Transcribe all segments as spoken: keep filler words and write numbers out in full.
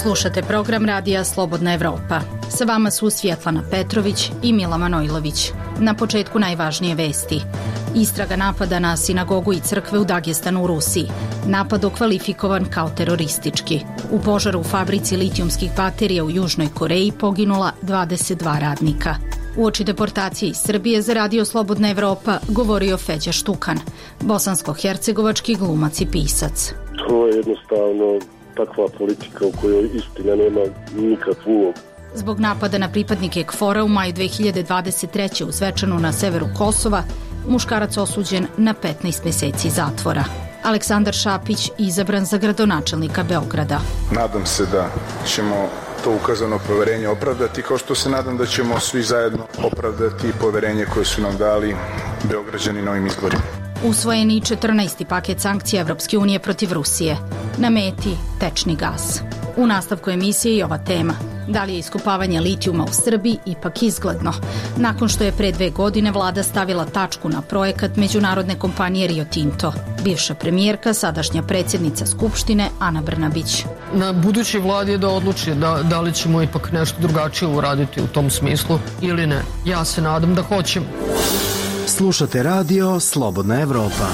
Slušate program radija Slobodna Evropa. Sa vama su Svjetlana Petrović i Mila Manojlović. Na početku najvažnije vesti. Istraga napada na sinagogu i crkve u Dagestanu u Rusiji. Napad okvalifikovan kao teroristički. U požaru u fabrici litijumskih baterija u Južnoj Koreji poginula dvadeset dva radnika. Uoči deportacije iz Srbije za radio Slobodna Evropa govorio Feđa Štukan, bosansko-hercegovački glumac i pisac. To je jednostavno takva politika u kojoj istina nema nikakvu ulogu. Zbog napada na pripadnike KFOR-a u maju dve hiljade dvadeset treće u Zvečanu na severu Kosova, muškarac osuđen na petnaest mjeseci zatvora. Aleksandar Šapić izabran za gradonačelnika Beograda. Nadam se da ćemo to ukazano poverenje opravdati, kao što se nadam da ćemo svi zajedno opravdati poverenje koje su nam dali Beograđani na ovim izborima. Usvojeni četrnaesti paket sankcija Evropske unije protiv Rusije. Na meti tečni gas. U nastavku emisije i ova tema. Da li je iskopavanje litijuma u Srbiji ipak izgledno? Nakon što je pre dve godine vlada stavila tačku na projekat međunarodne kompanije Rio Tinto. Bivša premijerka, sadašnja predsjednica Skupštine Ana Brnabić. Na budućoj vladi je da odluči da, da li ćemo ipak nešto drugačije uraditi u tom smislu ili ne. Ja se nadam da hoćemo. Slušate radio Slobodna Evropa.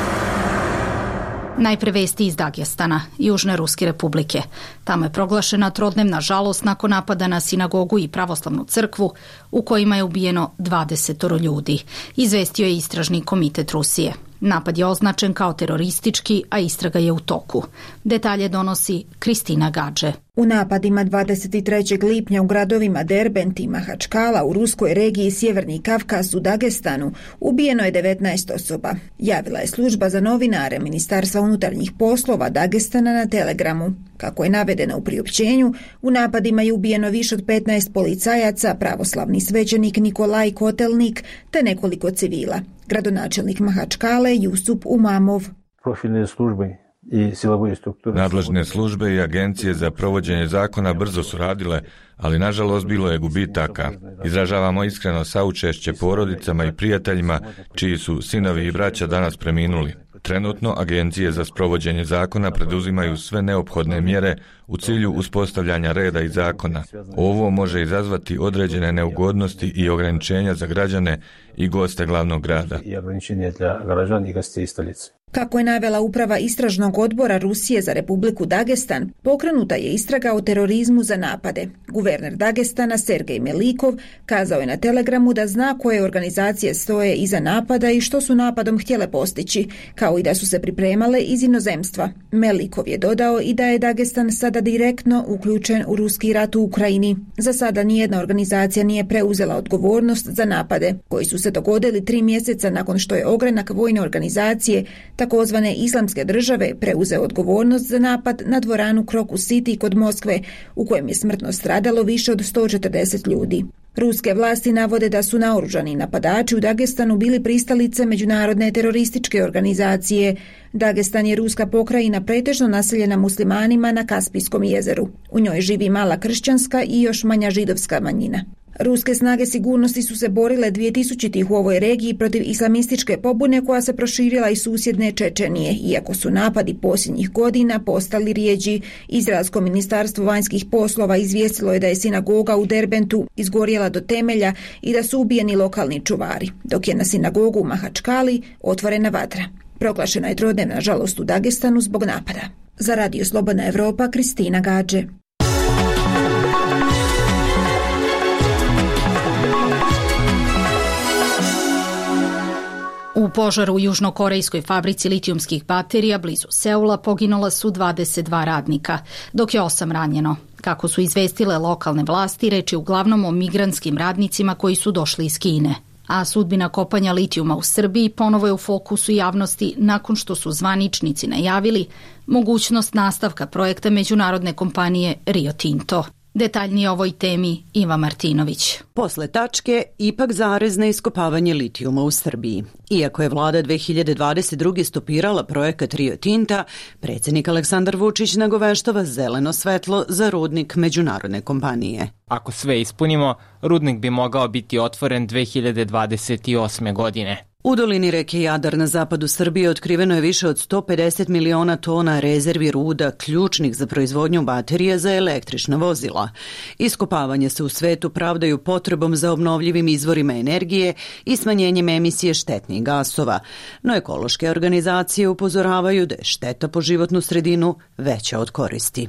Najpre vesti iz Dagestana, Južne Ruske republike. Tamo je proglašena trodnevna žalost nakon napada na sinagogu i pravoslavnu crkvu, u kojima je ubijeno dvadesetoro ljudi, izvestio je istražni komitet Rusije. Napad je označen kao teroristički, a istraga je u toku. Detalje donosi Kristina Gadže. U napadima dvadeset trećeg lipnja u gradovima Derbent i Mahačkala u ruskoj regiji Sjeverni Kavkaz u Dagestanu ubijeno je devetnaest osoba. Javila je služba za novinare Ministarstva unutarnjih poslova Dagestana na Telegramu. Kako je navedeno u priopćenju, u napadima je ubijeno više od petnaest policajaca, pravoslavni svećenik Nikolaj Kotelnik te nekoliko civila. Gradonačelnik Mahačkale Jusup Umamov. Profilne službe i silovые strukture. Nadležne službe i agencije za provođenje zakona brzo su radile, ali nažalost bilo je gubitaka. Izražavamo iskreno saučešće porodicama i prijateljima čiji su sinovi i braća danas preminuli. Trenutno agencije za sprovođenje zakona preduzimaju sve neophodne mjere u cilju uspostavljanja reda i zakona. Ovo može izazvati određene neugodnosti i ograničenja za građane i goste glavnog grada. Kako je navela uprava Istražnog odbora Rusije za Republiku Dagestan, pokrenuta je istraga o terorizmu za napade. Guverner Dagestana Sergej Melikov kazao je na Telegramu da zna koje organizacije stoje iza napada i što su napadom htjele postići, kao i da su se pripremale iz inozemstva. Melikov je dodao i da je Dagestan sada direktno uključen u ruski rat u Ukrajini. Za sada nijedna organizacija nije preuzela odgovornost za napade, koji su se dogodili tri mjeseca nakon što je ogranak vojne organizacije takozvane islamske države preuzeo odgovornost za napad na dvoranu Crocus City kod Moskve, u kojem je smrtno stradalo više od sto četrdeset ljudi. Ruske vlasti navode da su naoružani napadači u Dagestanu bili pristalice međunarodne terorističke organizacije. Dagestan je ruska pokrajina pretežno naseljena muslimanima na Kaspijskom jezeru. U njoj živi mala kršćanska i još manja židovska manjina. Ruske snage sigurnosti su se borile dvije tisućitih u ovoj regiji protiv islamističke pobune koja se proširila iz susjedne Čečenije, iako su napadi posljednjih godina postali rijeđi. Izraelsko ministarstvo vanjskih poslova izvijestilo je da je sinagoga u Derbentu izgorjela do temelja i da su ubijeni lokalni čuvari, dok je na sinagogu u Mahačkali otvorena vatra. Proglašena je trodnevna žalost u Dagestanu zbog napada. Za radio Slobodna Evropa, Kristina Gadže. U požaru u južnokorejskoj fabrici litijumskih baterija blizu Seula poginula su dvadeset dva radnika, dok je osam ranjeno. Kako su izvestile lokalne vlasti, reč je uglavnom o migrantskim radnicima koji su došli iz Kine. A sudbina kopanja litijuma u Srbiji ponovo je u fokusu javnosti nakon što su zvaničnici najavili mogućnost nastavka projekta međunarodne kompanije Rio Tinto. Detaljnije o ovoj temi Iva Martinović. Posle tačke, ipak zarez na iskopavanje litijuma u Srbiji. Iako je vlada dve hiljade dvadeset druge stopirala projekat Rio Tinta, predsjednik Aleksandar Vučić nagoveštava zeleno svetlo za rudnik međunarodne kompanije. Ako sve ispunimo, rudnik bi mogao biti otvoren dve hiljade dvadeset osme godine. U dolini reke Jadar na zapadu Srbije otkriveno je više od sto pedeset miliona tona rezervi ruda ključnih za proizvodnju baterija za električna vozila. Iskopavanje se u svetu pravdaju potrebom za obnovljivim izvorima energije i smanjenjem emisije štetnih gasova, no ekološke organizacije upozoravaju da je šteta po životnu sredinu veća od koristi.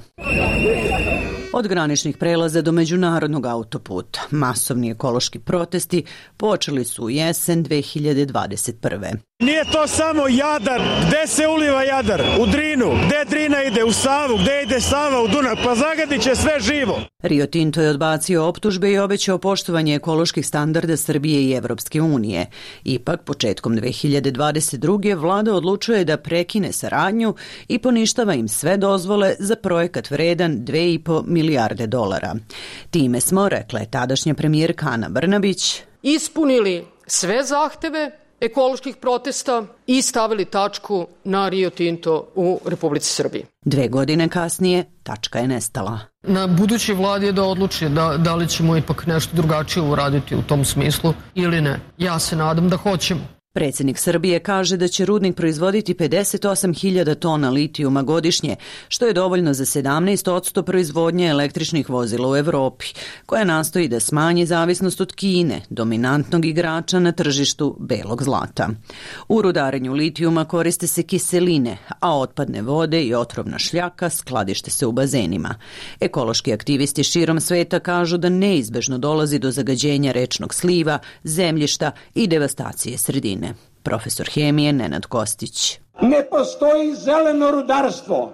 Od graničnih prelaza do međunarodnog autoputa, masovni ekološki protesti počeli su u jesen dve hiljade dvadeset prve. Nije to samo Jadar. Gde se uliva Jadar? U Drinu. Gde Drina ide? U Savu. Gde ide Sava? U Dunav. Pa zagadit će sve živo. Rio Tinto je odbacio optužbe i obećao poštovanje ekoloških standarda Srbije i Evropske unije. Ipak, početkom dve hiljade dvadeset druge. vlada odlučuje da prekine saradnju i poništava im sve dozvole za projekat vredan dve i po milijarde dolara. Time smo, rekla je tadašnja premijerka Ana Brnabić, ispunili sve zahteve ekoloških protesta i stavili tačku na Rio Tinto u Republici Srbiji. Dve godine kasnije tačka je nestala. Na budućoj vladi je da odluči da, da li ćemo ipak nešto drugačije uraditi u tom smislu ili ne. Ja se nadam da hoćemo. Predsjednik Srbije kaže da će rudnik proizvoditi pedeset osam hiljada tona litijuma godišnje, što je dovoljno za sedamnaest posto proizvodnje električnih vozila u Evropi, koja nastoji da smanji zavisnost od Kine, dominantnog igrača na tržištu belog zlata. U rudarenju litijuma koriste se kiseline, a otpadne vode i otrovna šljaka skladište se u bazenima. Ekološki aktivisti širom sveta kažu da neizbežno dolazi do zagađenja rečnog sliva, zemljišta i devastacije sredine. Profesor hemije Nenad Kostić. Ne postoji zeleno rudarstvo.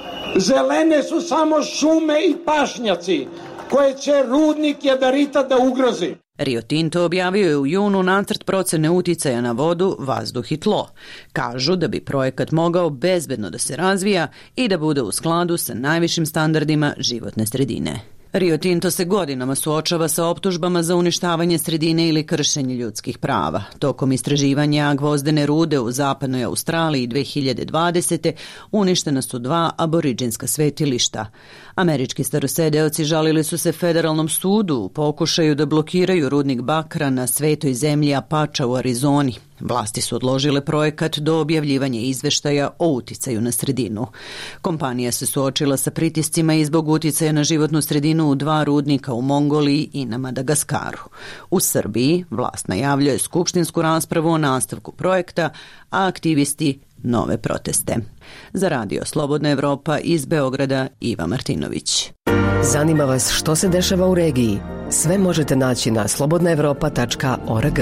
Zelene su samo šume i pašnjaci koje će rudnik jadarita da ugrozi. Rio Tinto objavio je u junu nacrt procene uticaja na vodu, vazduh i tlo. Kažu da bi projekat mogao bezbedno da se razvija i da bude u skladu sa najvišim standardima životne sredine. Rio Tinto se godinama suočava sa optužbama za uništavanje sredine ili kršenje ljudskih prava. Tokom istraživanja gvozdene rude u zapadnoj Australiji dve hiljade dvadesete. uništena su dva aboriđinska svetilišta. Američki starosedeoci žalili su se federalnom sudu u pokušaju da blokiraju rudnik bakra na svetoj zemlji Apača u Arizoni. Vlasti su odložile projekat do objavljivanja izveštaja o uticaju na sredinu. Kompanija se suočila sa pritiscima i zbog uticaja na životnu sredinu u dva rudnika u Mongoliji i na Madagaskaru. U Srbiji vlast najavljuje skupštinsku raspravu o nastavku projekta, a aktivisti nove proteste. Za Radio Slobodna Evropa iz Beograda Iva Martinović. Zanima vas što se dešava u regiji? Sve možete naći na slobodna evropa tačka org.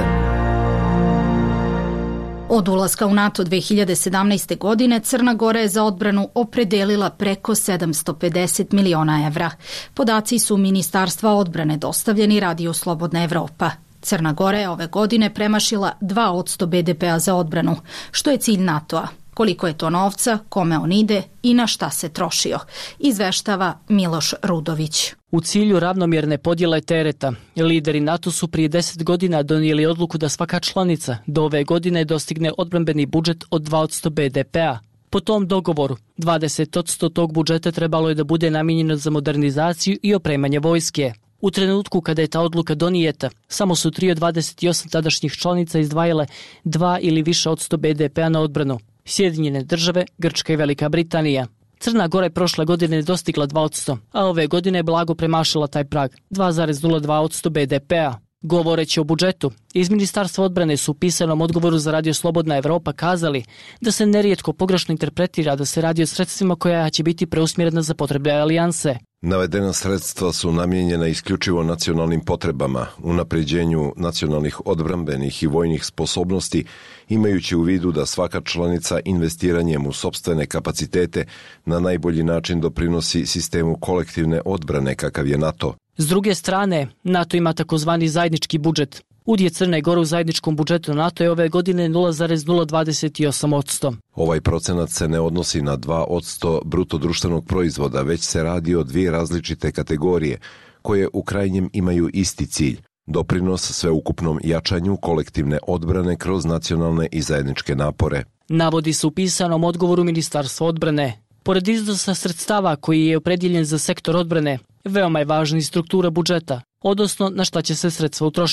Od ulaska u NATO dve hiljade sedamnaeste. godine Crna Gora je za odbranu opredelila preko sedamsto pedeset miliona evra. Podaci su Ministarstva odbrane dostavljeni Radio Slobodna Evropa. Crna Gora je ove godine premašila dva posto be de pea za odbranu, što je cilj NATO-a. Koliko je to novca, kome on ide i na šta se trošio, izveštava Miloš Rudović. U cilju ravnomjerne podjele tereta, lideri NATO su prije deset godina donijeli odluku da svaka članica do ove godine dostigne odbrambeni budžet od dva posto be de pea. Po tom dogovoru, dvadeset posto tog budžeta trebalo je da bude namijenjeno za modernizaciju i opremanje vojske. U trenutku kada je ta odluka donijeta, samo su tri od dvadeset osam tadašnjih članica izdvajale dva ili više od sto be de pea na odbranu. Sjedinjene države, Grčka i Velika Britanija. Crna Gora je prošle godine dostigla dva posto, a ove godine je blago premašila taj prag, dva zarez nula dva posto be de pea. Govoreći o budžetu, iz Ministarstva odbrane su u pisanom odgovoru za Radio Slobodna Evropa kazali da se nerijetko pogrešno interpretira da se radi o sredstvima koja će biti preusmjerena za potrebe alijanse. Navedena sredstva su namijenjena isključivo nacionalnim potrebama, unapređenju nacionalnih odbrambenih i vojnih sposobnosti, imajući u vidu da svaka članica investiranjem u sopstvene kapacitete na najbolji način doprinosi sistemu kolektivne odbrane kakav je NATO. S druge strane, NATO ima takozvani zajednički budžet. Udjel Crne Gore u zajedničkom budžetu NATO je ove godine nula zarez nula dvadeset osam posto. Ovaj procenat se ne odnosi na dva posto bruto društvenog proizvoda, već se radi o dvije različite kategorije, koje u krajnjem imaju isti cilj. Doprinos sveukupnom jačanju kolektivne odbrane kroz nacionalne i zajedničke napore. Navodi se u pisanom odgovoru Ministarstva odbrane. Pored iznosa sredstava koji je opredjeljen za sektor odbrane, veoma je važna i struktura budžeta, odnosno na šta će se sredstva utrošiti.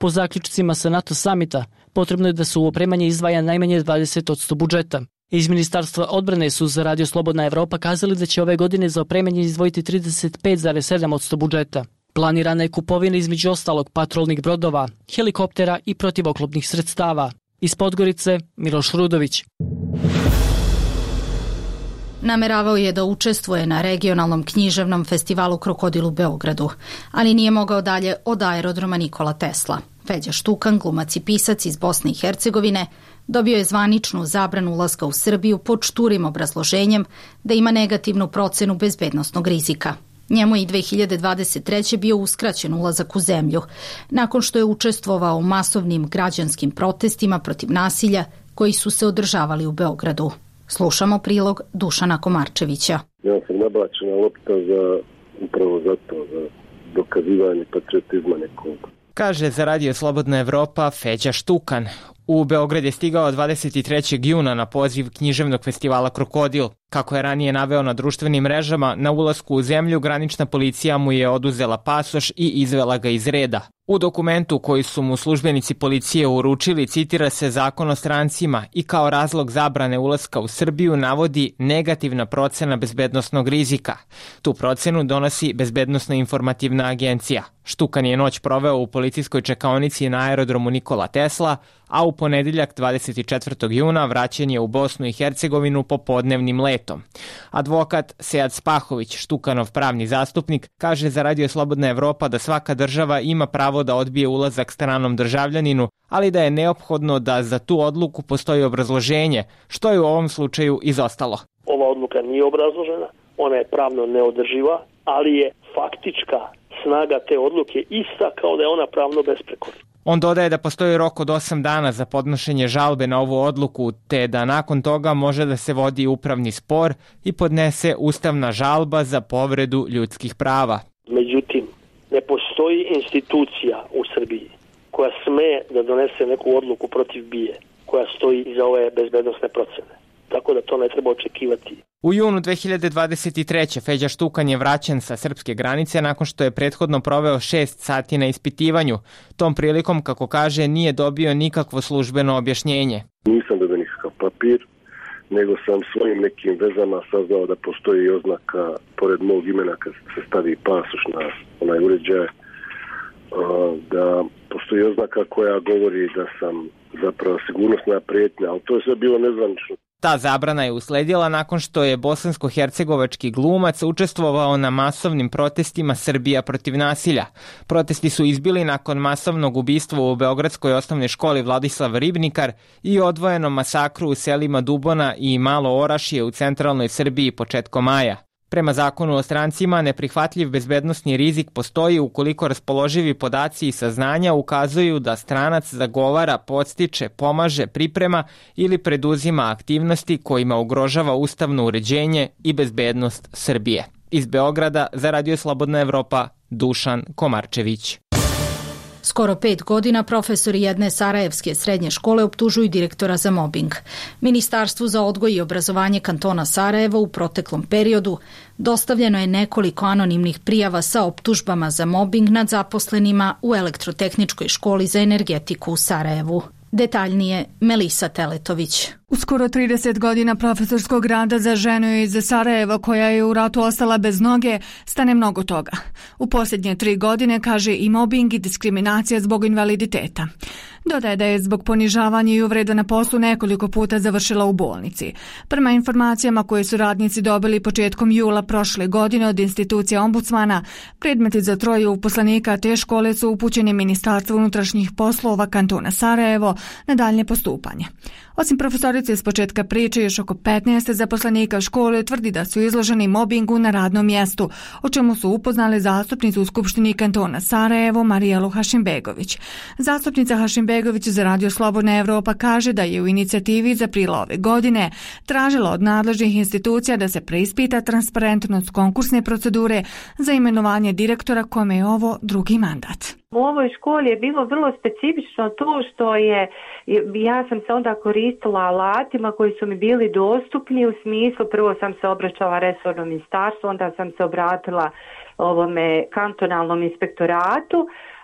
Po zaključcima sa NATO samita, potrebno je da se u opremanje izdvaja najmanje dvadeset posto budžeta. Iz Ministarstva odbrane su za Radio Slobodna Evropa kazali da će ove godine za opremanje izdvojiti trideset pet zarez sedam posto budžeta. Planirana je kupovina između ostalog patrolnih brodova, helikoptera i protivoklopnih sredstava. Iz Podgorice, Miloš Rudović. Nameravao je da učestvuje na regionalnom književnom festivalu Krokodil u Beogradu, ali nije mogao dalje od aerodroma Nikola Tesla. Feđa Štukan, glumac i pisac iz Bosne i Hercegovine, dobio je zvaničnu zabranu ulaska u Srbiju pod šturim obrazloženjem da ima negativnu procenu bezbednosnog rizika. Njemu je i dve hiljade dvadeset treće. bio uskraćen ulazak u zemlju, nakon što je učestvovao u masovnim građanskim protestima protiv nasilja koji su se održavali u Beogradu. Slušamo prilog Dušana Komarčevića. Ja sam nabačena lopta za upravo zato, za dokazivanje patriotizma nekog. Kaže za Radio Slobodna Evropa Feđa Štukan. U Beograd je stigao dvadeset trećeg juna na poziv književnog festivala Krokodil. Kako je ranije naveo na društvenim mrežama, na ulasku u zemlju granična policija mu je oduzela pasoš i izvela ga iz reda. U dokumentu koji su mu službenici policije uručili citira se Zakon o strancima i kao razlog zabrane ulaska u Srbiju navodi negativna procena bezbednosnog rizika. Tu procenu donosi Bezbednosno informativna agencija. Štukan je noć proveo u policijskoj čekaonici na aerodromu Nikola Tesla, a u ponedeljak dvadeset četvrtog juna vraćen je u Bosnu i Hercegovinu popodnevnim letom. Advokat Sead Spahović, Štukanov pravni zastupnik, kaže za Radio Slobodna Evropa da svaka država ima pravo da odbije ulazak stranom državljaninu, ali da je neophodno da za tu odluku postoji obrazloženje, što je u ovom slučaju izostalo. Ova odluka nije obrazložena, ona je pravno neodrživa, ali je faktička snaga te odluke ista kao da je ona pravno besprekorna. On dodaje da postoji rok od osam dana za podnošenje žalbe na ovu odluku, te da nakon toga može da se vodi upravni spor i podnese ustavna žalba za povredu ljudskih prava. Međutim, ne postoji institucija u Srbiji koja sme da donese neku odluku protiv B I E, koja stoji iza ove bezbednosne procene. Tako da to ne treba očekivati. U junu dve hiljade dvadeset treće. Feđa Štukan je vraćen sa srpske granice nakon što je prethodno proveo šest sati na ispitivanju. Tom prilikom, kako kaže, nije dobio nikakvo službeno objašnjenje. Nisam dobio nikakav papir, nego sam svojim nekim vezama saznao da postoji oznaka pored mog imena kad se stavi pasoš na onaj uređaj, da postoji oznaka koja govori da sam zapravo sigurnosna prijetnja, ali to je sve bilo nezvanično. Ta zabrana je usledila nakon što je bosansko-hercegovački glumac učestvovao na masovnim protestima Srbija protiv nasilja. Protesti su izbili nakon masovnog ubistva u Beogradskoj osnovnoj školi Vladislav Ribnikar i odvojenom masakru u selima Dubona i Malo Orašje u centralnoj Srbiji početkom maja. Prema zakonu o strancima, neprihvatljiv bezbednosni rizik postoji ukoliko raspoloživi podaci i saznanja ukazuju da stranac zagovara, podstiče, pomaže, priprema ili preduzima aktivnosti kojima ugrožava ustavno uređenje i bezbednost Srbije. Iz Beograda za Radio Slobodna Evropa, Dušan Komarčević. Skoro pet godina profesori jedne sarajevske srednje škole optužuju direktora za mobing. Ministarstvu za odgoj i obrazovanje kantona Sarajevo u proteklom periodu dostavljeno je nekoliko anonimnih prijava sa optužbama za mobing nad zaposlenima u Elektrotehničkoj školi za energetiku u Sarajevu. Detaljnije Melisa Teletović. U skoro trideset godina profesorskog rada za ženu iz Sarajeva koja je u ratu ostala bez noge, stane mnogo toga. U posljednje tri godine kaže i mobing i diskriminacija zbog invaliditeta. Dodaje da je zbog ponižavanja i uvreda na poslu nekoliko puta završila u bolnici. Prema informacijama koje su radnici dobili početkom jula prošle godine od institucije ombudsmana, predmeti za troje uposlenika te škole su upućeni Ministarstvu unutrašnjih poslova kantona Sarajevo na daljnje postupanje. Osim profesorice iz početka priče, još oko petnaest zaposlenika škole tvrdi da su izloženi mobingu na radnom mjestu, o čemu su upoznali zastupnicu u Skupštini kantona Sarajevo Marijelu Hašimbegović. Zastupnica Hašimbegović za Radio Slobodna Evropa kaže da je u inicijativi iz aprila ove godine tražila od nadležnih institucija da se preispita transparentnost konkursne procedure za imenovanje direktora kome je ovo drugi mandat. U ovoj školi je bilo vrlo specifično to što je, ja sam se onda koristila alatima koji su mi bili dostupni u smislu, prvo sam se obraćala resornom ministarstvu, onda sam se obratila ovome kantonalnom inspektoratu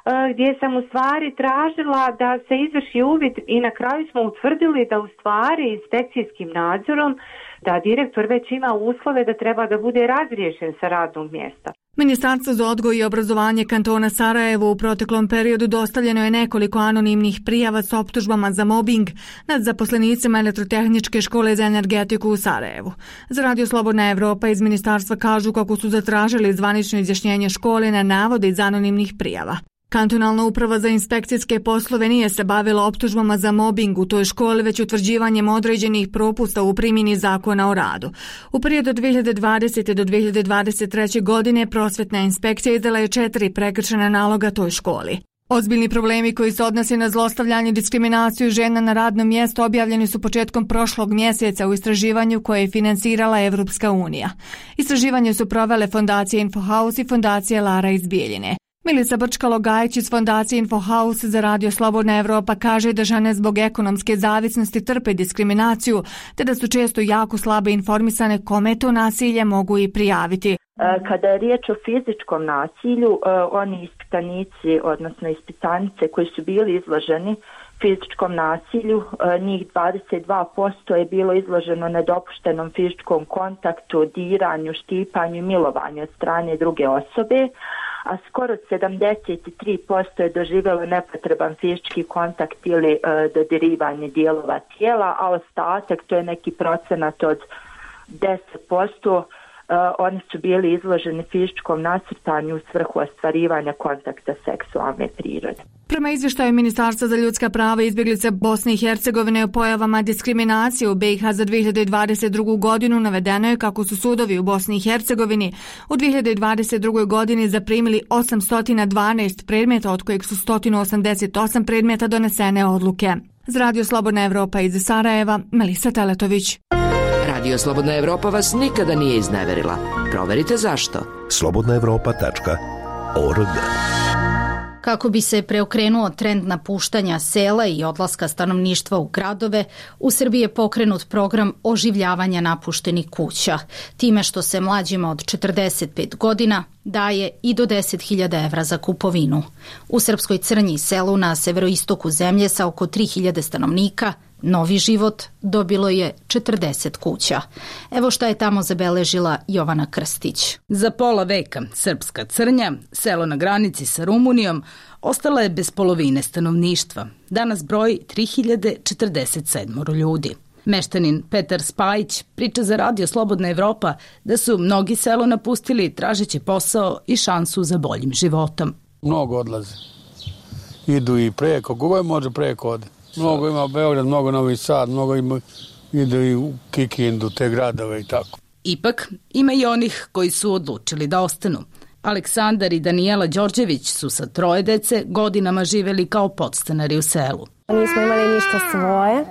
gdje sam u stvari tražila da se izvrši uvid i na kraju smo utvrdili da u stvari inspekcijskim nadzorom da direktor već ima uslove da treba da bude razriješen sa radnog mjesta. Ministarstvo za odgoj i obrazovanje kantona Sarajevo u proteklom periodu dostavljeno je nekoliko anonimnih prijava s optužbama za mobing nad zaposlenicima Elektrotehničke škole za energetiku u Sarajevu. Za Radio Slobodna Evropa iz ministarstva kažu kako su zatražili zvanično izjašnjenje škole na navode iz anonimnih prijava. Kantonalna uprava za inspekcijske poslove nije se bavila optužbama za mobing u toj školi, već utvrđivanjem određenih propusta u primjeni zakona o radu. U periodu od dvije hiljade dvadesete do dvije hiljade dvadeset treće godine prosvetna inspekcija izdala je četiri prekršajna naloga toj školi. Ozbiljni problemi koji se odnose na zlostavljanje i diskriminaciju žena na radnom mjestu objavljeni su početkom prošlog mjeseca u istraživanju koje je finansirala Evropska unija. Istraživanje su provele fondacija Infohouse i fondacija Lara iz Bijeljine. Milica Brčkalo-Gajić iz fondacije Infohouse za Radio Slobodna Evropa kaže da žene zbog ekonomske zavisnosti trpe diskriminaciju, te da su često jako slabe informisane kome to nasilje mogu i prijaviti. Kada je riječ o fizičkom nasilju, oni ispitanici, odnosno ispitanice koji su bili izloženi fizičkom nasilju, njih dvadeset dva posto je bilo izloženo nedopuštenom fizičkom kontaktu, diranju, štipanju i milovanju od strane druge osobe, a skoro sedamdeset tri posto je doživjelo nepotreban fizički kontakt ili e, dodirivanje dijelova tijela, a ostatak, to je neki procenat od deset posto, e, oni su bili izloženi fizičkom nasrtanju u svrhu ostvarivanja kontakta seksualne prirode. Prema izvještaju Ministarstva za ljudska prava i izbjeglice Bosne i Hercegovine o pojavama diskriminacije u B i H za dvije hiljade dvadeset drugu godinu navedeno je kako su sudovi u Bosni i Hercegovini u dvije hiljade dvadeset drugoj godini zaprimili osamsto dvanaest predmeta, od kojeg su sto osamdeset osam predmeta donesene odluke. Za Radio Slobodna Evropa iz Sarajeva, Melisa Teletović. Radio Slobodna Evropa vas nikada nije izneverila. Proverite zašto. slobodna evropa tačka org. Kako bi se preokrenuo trend napuštanja sela i odlaska stanovništva u gradove, u Srbiji je pokrenut program oživljavanja napuštenih kuća, time što se mlađima od četrdeset pet godina daje i do deset hiljada evra za kupovinu. U Srpskoj Crnji, selu na severoistoku zemlje sa oko tri hiljade stanovnika, Novi život dobilo je četrdeset kuća. Evo šta je tamo zabeležila Jovana Krstić. Za pola veka Srpska Crnja, selo na granici sa Rumunijom, ostala je bez polovine stanovništva. Danas broji tri hiljade četrdeset sedam ljudi. Meštanin Petar Spajić priča za Radio Slobodna Evropa da su mnogi selo napustili tražeći posao i šansu za boljim životom. Mnogo odlaze. Idu i preko, kogo može preko ode. Mnogo ima Beograd, mnogo Novi Sad, mnogo ima, idu i u Kikindu, te gradove i tako. Ipak, ima i onih koji su odlučili da ostanu. Aleksandar i Danijela Đorđević su sa troje dece godinama živeli kao podstanari u selu. Nismo imali ništa svoje,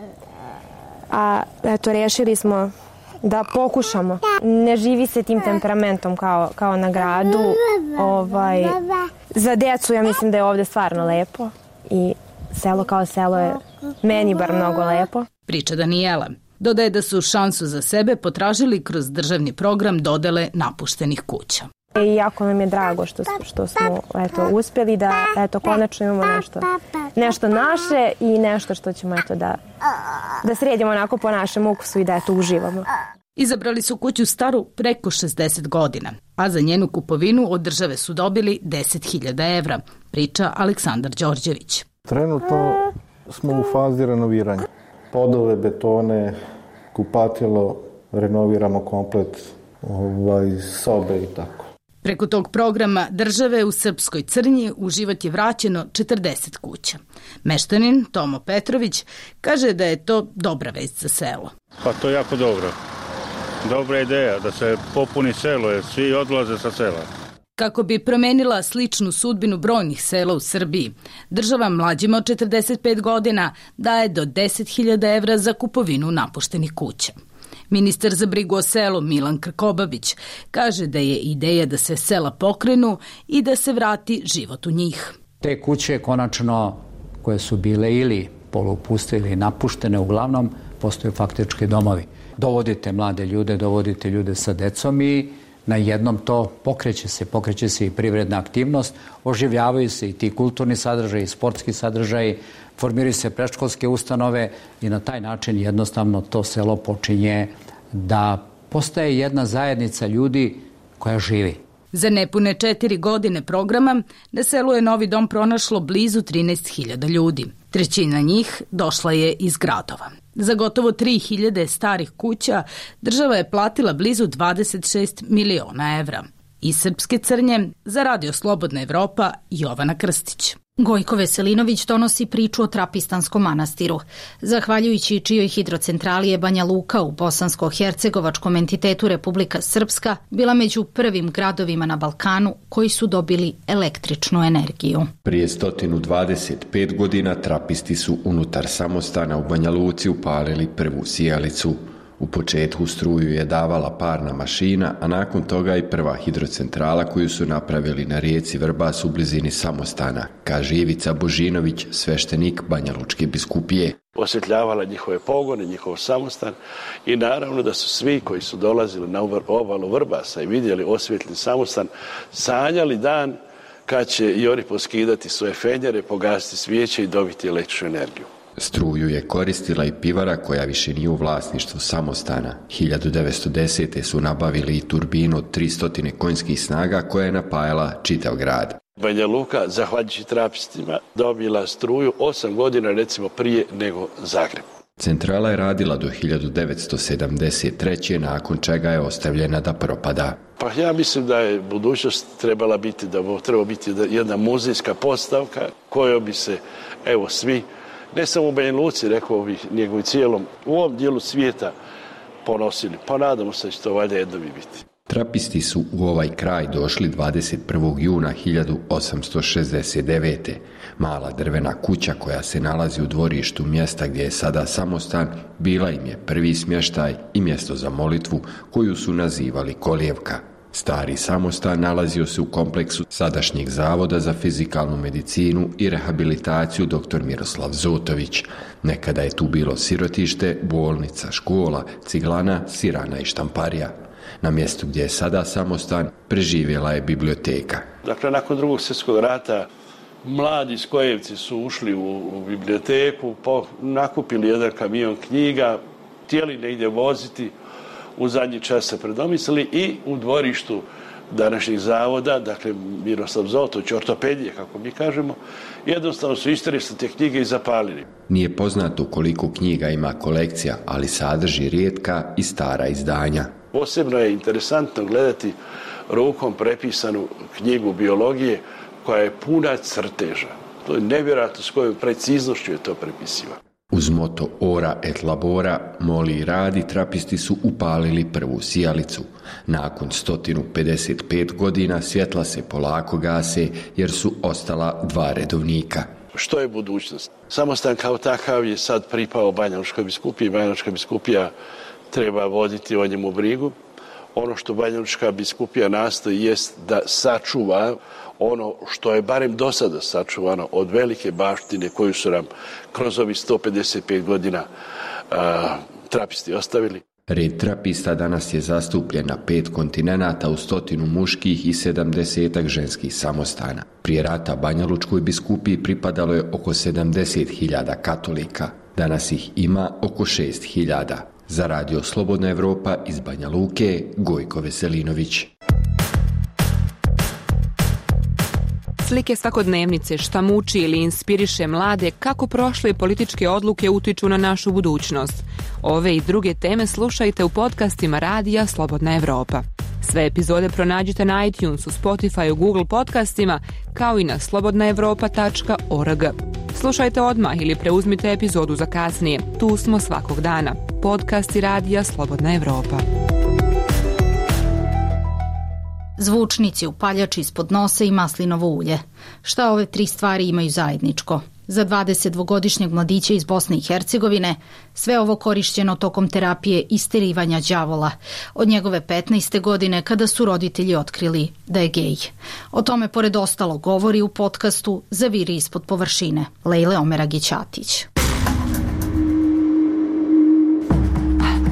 a eto, rešili smo da pokušamo. Ne živi se tim temperamentom kao, kao na gradu. Ovaj, za decu ja mislim da je ovde stvarno lepo i selo kao selo je meni bar mnogo lepo. Priča Danijela. Dodaje da su šansu za sebe potražili kroz državni program dodele napuštenih kuća. I jako nam je drago što, što smo eto, uspjeli da eto, konačno imamo nešto, nešto naše i nešto što ćemo eto, da, da sredimo onako po našem ukusu i da eto, uživamo. Izabrali su kuću staru preko šezdeset godina, a za njenu kupovinu od države su dobili deset hiljada evra, priča Aleksandar Đorđević. Trenutno smo u fazi renoviranja. Podove, betone, kupatilo, renoviramo komplet ovaj, sobe i tako. Preko tog programa države u Srpskoj Crnji u život je vraćeno četrdeset kuća. Meštanin Tomo Petrović kaže da je to dobra vest za selo. Pa to je jako dobro. Dobra ideja da se popuni selo jer svi odlaze sa sela. Kako bi promenila sličnu sudbinu brojnih sela u Srbiji, država mlađima od četrdeset pet godina daje do deset hiljada evra za kupovinu napuštenih kuća. Ministar za brigu o selu Milan Krkobabić kaže da je ideja da se sela pokrenu i da se vrati život u njih. Te kuće konačno koje su bile ili polupuste ili napuštene, uglavnom postaju faktički domovi. Dovodite mlade ljude, dovodite ljude sa decom i na jednom to pokreće se, pokreće se i privredna aktivnost, oživljavaju se i ti kulturni sadržaji, sportski sadržaji, formiraju se predškolske ustanove i na taj način jednostavno to selo počinje da postaje jedna zajednica ljudi koja živi. Za nepune četiri godine programa na selu je Novi dom pronašlo blizu trinaest hiljada ljudi. Trećina njih došla je iz gradova. Za gotovo tri hiljade starih kuća država je platila blizu dvadeset šest miliona evra. Iz Srpske Crnje za Radio Slobodna Evropa Jovana Krstić. Gojko Veselinović donosi priču o Trapistanskom manastiru, zahvaljujući čijoj hidrocentrali je Banja Luka u bosansko-hercegovačkom entitetu Republika Srpska bila među prvim gradovima na Balkanu koji su dobili električnu energiju. Prije sto dvadeset pet godina trapisti su unutar samostana u Banja Luci upalili prvu sijalicu. U početku struju je davala parna mašina, a nakon toga i prva hidrocentrala koju su napravili na rijeci Vrbas u blizini samostana, kaže Ivica Božinović, sveštenik Banja Lučke biskupije. Osvjetljavala njihove pogone, njihov samostan i naravno da su svi koji su dolazili na obalu Vrbasa i vidjeli osvjetljen samostan sanjali dan kad će i oni poskidati svoje fenjere, pogasiti svijeće i dobiti električnu energiju. Struju je koristila i pivara koja više nije u vlasništvu samostana. hiljadu devetsto desete. su nabavili i turbinu od tristo konjskih snaga koja je napajala čitav grad. Banja Luka, zahvaljujući trapistima, dobila struju osam godina recimo prije nego Zagreb. Centrala je radila do hiljadu devetsto sedamdeset treće. nakon čega je ostavljena da propada. Pa ja mislim da je budućnost trebala biti, da bi trebala biti jedna muzejska postavka kojoj bi se, evo, svi, ne samo u Banja Luci, rekao bih, nego i cijelom u ovom dijelu svijeta ponosili. Pa nadamo se da će to valjda jednom i biti. Trapisti su u ovaj kraj došli dvadeset prvog juna hiljadu osamsto šezdeset devete. Mala drvena kuća koja se nalazi u dvorištu mjesta gdje je sada samostan, bila im je prvi smještaj i mjesto za molitvu koju su nazivali kolijevka. Stari samostan nalazio se u kompleksu sadašnjeg Zavoda za fizikalnu medicinu i rehabilitaciju dr. Miroslav Zotović. Nekada je tu bilo sirotište, bolnica, škola, ciglana, sirana i štamparija. Na mjestu gdje je sada samostan preživjela je biblioteka. Dakle, nakon drugog svjetskog rata mladi Skojevci su ušli u, u biblioteku, po, nakupili jedan kamion knjiga, htjeli negdje voziti, u zadnji čas se predomislili i u dvorištu današnjeg zavoda, dakle Miroslav Zotović, ortopedije, kako mi kažemo, jednostavno su isterisali te knjige i zapalili. Nije poznato koliko knjiga ima kolekcija, ali sadrži rijetka i stara izdanja. Posebno je interesantno gledati rukom prepisanu knjigu biologije koja je puna crteža. To je nevjerojatno s kojom preciznošću je to prepisiva. Uz moto Ora et labora, moli i radi, trapisti su upalili prvu sijalicu. Nakon sto pedeset pet godina svjetla se polako gase jer su ostala dva redovnika. Što je budućnost? Samostan kao takav je sad pripao Banja Lučkoj biskupiji. Banja Lučka biskupija treba voditi o njemu brigu. Ono što Banja Lučka biskupija nastoji jest da sačuva ono što je barem do sada sačuvano od velike baštine koju su nam kroz ovih sto pedeset pet godina a, trapisti ostavili. Red trapista danas je zastupljen na pet kontinenata u stotinu muških i sedamdesetak ženskih samostana. Prije rata Banja Lučkoj biskupiji pripadalo je oko sedamdeset hiljada katolika. Danas ih ima oko šest hiljada. Za Radio Slobodna Evropa iz Banja Luke, Gojko Veselinović. Slike svakodnevnice, šta muči ili inspiriše mlade, kako prošle političke odluke utiču na našu budućnost. Ove i druge teme slušajte u podcastima Radija Slobodna Evropa. Sve epizode pronađite na iTunesu, Spotify, Google podcastima, kao i na slobodna evropa tačka org. Slušajte odmah ili preuzmite epizodu za kasnije. Tu smo svakog dana. Podcasti Radija Slobodna Evropa. Zvučnici, upaljač ispod nosa i maslinovo ulje. Šta ove tri stvari imaju zajedničko? Za dvadesetdvogodišnjeg mladića iz Bosne i Hercegovine sve ovo korišćeno tokom terapije isterivanja đavola od njegove petnaeste godine kada su roditelji otkrili da je gej. O tome pored ostalo govori u podcastu Zaviri ispod površine Lejle Omeragić-Atić.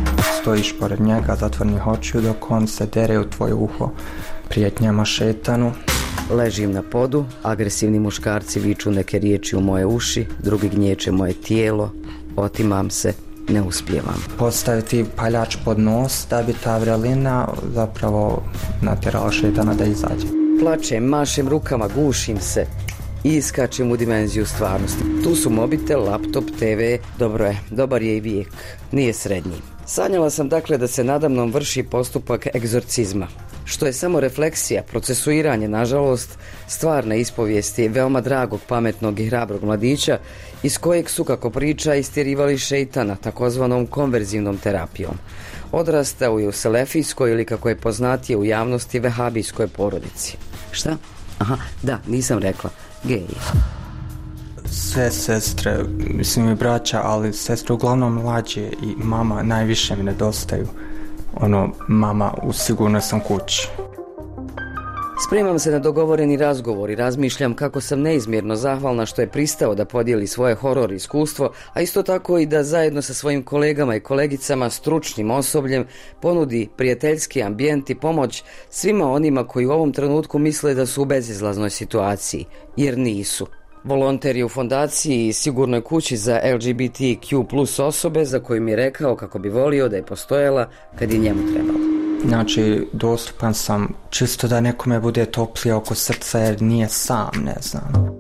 stojiš pored njega zatvornih očiju dok on se dere u tvoje uho prijetnjama šetanu. Ležim na podu, agresivni muškarci viču neke riječi u moje uši, drugi gnječe moje tijelo, otimam se, ne uspijevam. Postaviti paljač pod nos da bi ta vrelina zapravo natjerala šetana da izađe. Plačem, mašem rukama, gušim se i iskačem u dimenziju stvarnosti. Tu su mobitel, laptop, te ve, dobro je, dobar je i vijek, nije srednji. Sanjala sam dakle da se nadamnom vrši postupak egzorcizma, što je samo refleksija, procesuiranje, nažalost, stvarne ispovijesti veoma dragog, pametnog i hrabrog mladića, iz kojeg su, kako priča, istjerivali šeitana, takozvanom konverzivnom terapijom. Odrastao je u selefijskoj ili, kako je poznatije u javnosti, vehabijskoj porodici. Šta? Aha, da, nisam rekla. Gej. Sve sestre, mislim i braća, ali sestre uglavnom mlađe i mama najviše mi nedostaju. Ono, mama, u sigurnoj sam kući. Spremam se na dogovoreni razgovor i razmišljam kako sam neizmjerno zahvalna što je pristao da podijeli svoje horor iskustvo, a isto tako i da zajedno sa svojim kolegama i kolegicama, stručnim osobljem, ponudi prijateljski ambijent i pomoć svima onima koji u ovom trenutku misle da su u bezizlaznoj situaciji, jer nisu. Volonter je u fondaciji i sigurnoj kući za el ge be te kju plus osobe, za koju mi je rekao kako bi volio da je postojala kad je njemu trebalo. Znači, dostupan sam čisto da nekome bude toplije oko srca jer nije sam, ne znam.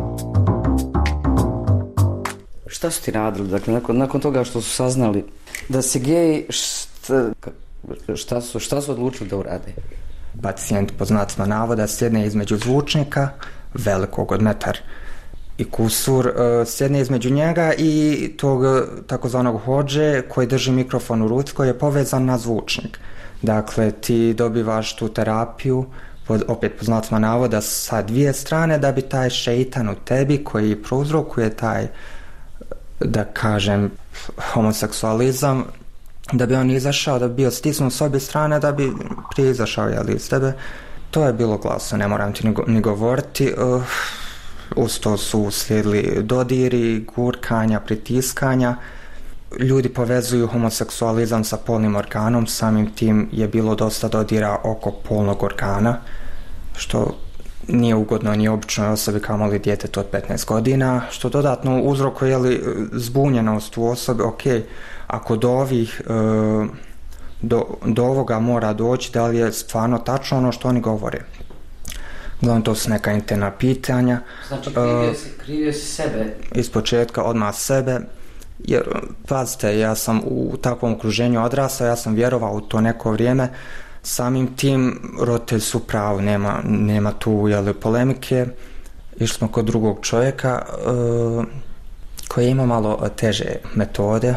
Šta su ti radili? Dakle, nakon, nakon toga što su saznali da si gej, šta, šta, su, šta su odlučili da urade? Pacijent po znacima navoda sjedne između zvučnika, velikog od metar i kusur, uh, sjedne između njega i tog takozvanog hođe koji drži mikrofon u ruci koji je povezan na zvučnik. Dakle, ti dobivaš tu terapiju, pod, opet po znacima navoda, sa dvije strane da bi taj šeitan u tebi koji prouzrokuje taj, da kažem, homoseksualizam, da bi on izašao, da bi bio stisnut s obje strane, da bi prije izašao jeli, iz tebe. To je bilo glasno, ne moram ti ni, go, ni govoriti. Uh, uz to su slijedili dodiri, gurkanja, pritiskanja. Ljudi povezuju homoseksualizam sa polnim organom, samim tim je bilo dosta dodira oko polnog organa, što nije ugodno ni običnoj osobi kamoli djetetu od petnaest godina, što dodatno uzrokuje jeli, zbunjenost u osobi. Ok, ako do ovih uh, Do, do ovoga mora doći, da li je stvarno tačno ono što oni govore. Uglavnom, to su neka interna pitanja. Znači, krivio si, krivio si sebe? Iz početka odmah sebe, jer, pazite, ja sam u takvom okruženju odrastao, ja sam vjerovao u to neko vrijeme, samim tim roditelji su pravi, nema, nema tu jeli, polemike. Išli smo kod drugog čovjeka uh, koji ima malo teže metode.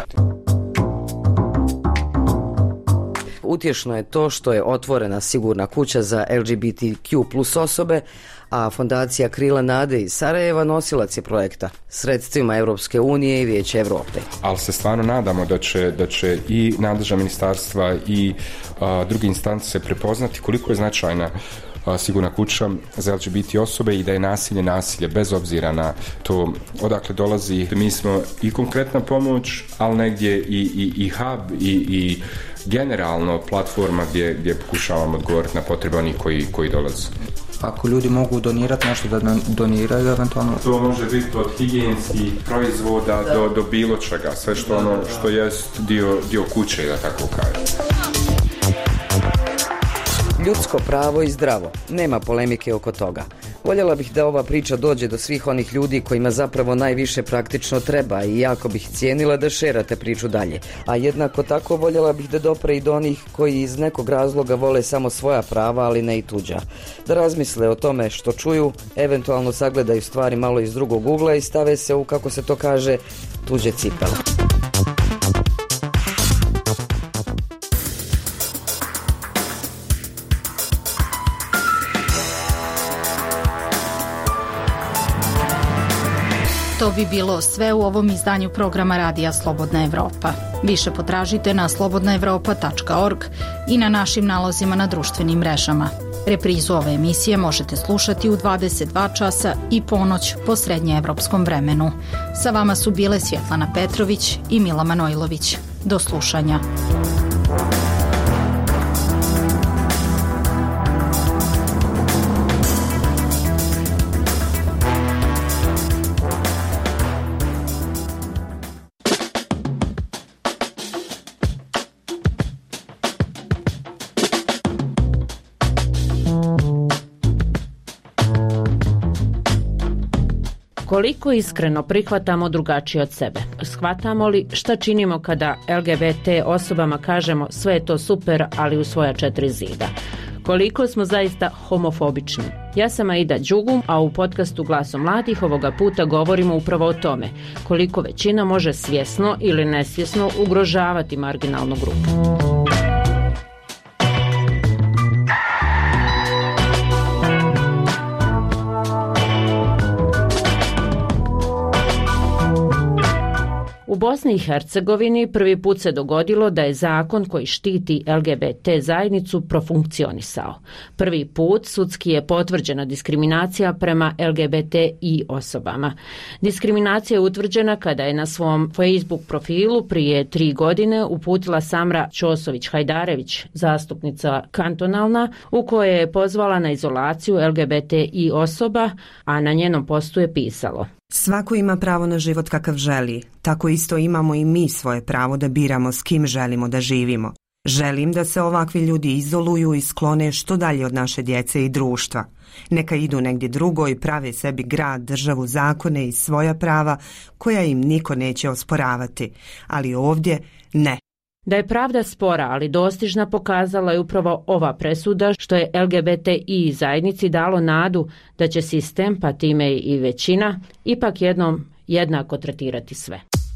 Utješno je to što je otvorena sigurna kuća za el ge be te kju plus osobe, a fondacija Krila nade iz Sarajeva nosilac je projekta sredstvima Europske unije i Vijeća Europe. Ali se stvarno nadamo da će, da će i nadležna ministarstva i a, druge instance se prepoznati koliko je značajna a, sigurna kuća za el ge be te osobe i da je nasilje nasilje bez obzira na to odakle dolazi. Mi smo i konkretna pomoć, ali negdje i, i, i hub i, i generalno platforma gdje, gdje pokušavamo odgovoriti na potrebe onih koji, koji dolaze. Ako ljudi mogu donirati nešto da doniraju eventualno. To može biti od higijenskih proizvoda do, do bilo čega, sve što ono što jest dio, dio kuće, da tako kažem. Ljudsko pravo i zdravo. Nema polemike oko toga. Voljela bih da ova priča dođe do svih onih ljudi kojima zapravo najviše praktično treba i jako bih cijenila da šerate priču dalje. A jednako tako voljela bih da dopre i do onih koji iz nekog razloga vole samo svoja prava, ali ne i tuđa. Da razmisle o tome što čuju, eventualno sagledaju stvari malo iz drugog ugla i stave se u, kako se to kaže, tuđe cipele. To bi bilo sve u ovom izdanju programa Radija Slobodna Evropa. Više potražite na slobodna evropa tačka org i na našim nalozima na društvenim mrežama. Reprizu ove emisije možete slušati u dvadeset dva časa i ponoć po srednjeevropskom vremenu. Sa vama su bile Svjetlana Petrović i Mila Manojlović. Do slušanja. Koliko iskreno prihvatamo drugačije od sebe? Shvatamo li šta činimo kada L G B T osobama kažemo sve je to super, ali u svoja četiri zida? Koliko smo zaista homofobični? Ja sam Aida Đugum, a u podcastu Glasom mladih ovoga puta govorimo upravo o tome koliko većina može svjesno ili nesvjesno ugrožavati marginalnu grupu. U Bosni i Hercegovini prvi put se dogodilo da je zakon koji štiti L G B T zajednicu profunkcionisao. Prvi put sudski je potvrđena diskriminacija prema L G B T I osobama. Diskriminacija je utvrđena kada je na svom Facebook profilu prije tri godine uputila Samra Ćosović-Hajdarević, zastupnica kantonalna, u kojoj je pozvala na izolaciju L G B T I osoba, a na njenom postu je pisalo: Svako ima pravo na život kakav želi, tako isto imamo i mi svoje pravo da biramo s kim želimo da živimo. Želim da se ovakvi ljudi izoluju i sklone što dalje od naše djece i društva. Neka idu negdje drugo i prave sebi grad, državu, zakone i svoja prava koja im niko neće osporavati, ali ovdje ne. Da je pravda spora, ali dostižna, pokazala je upravo ova presuda, što je L G B T I zajednici dalo nadu da će sistem, pa time i većina, ipak jednom jednako tretirati sve.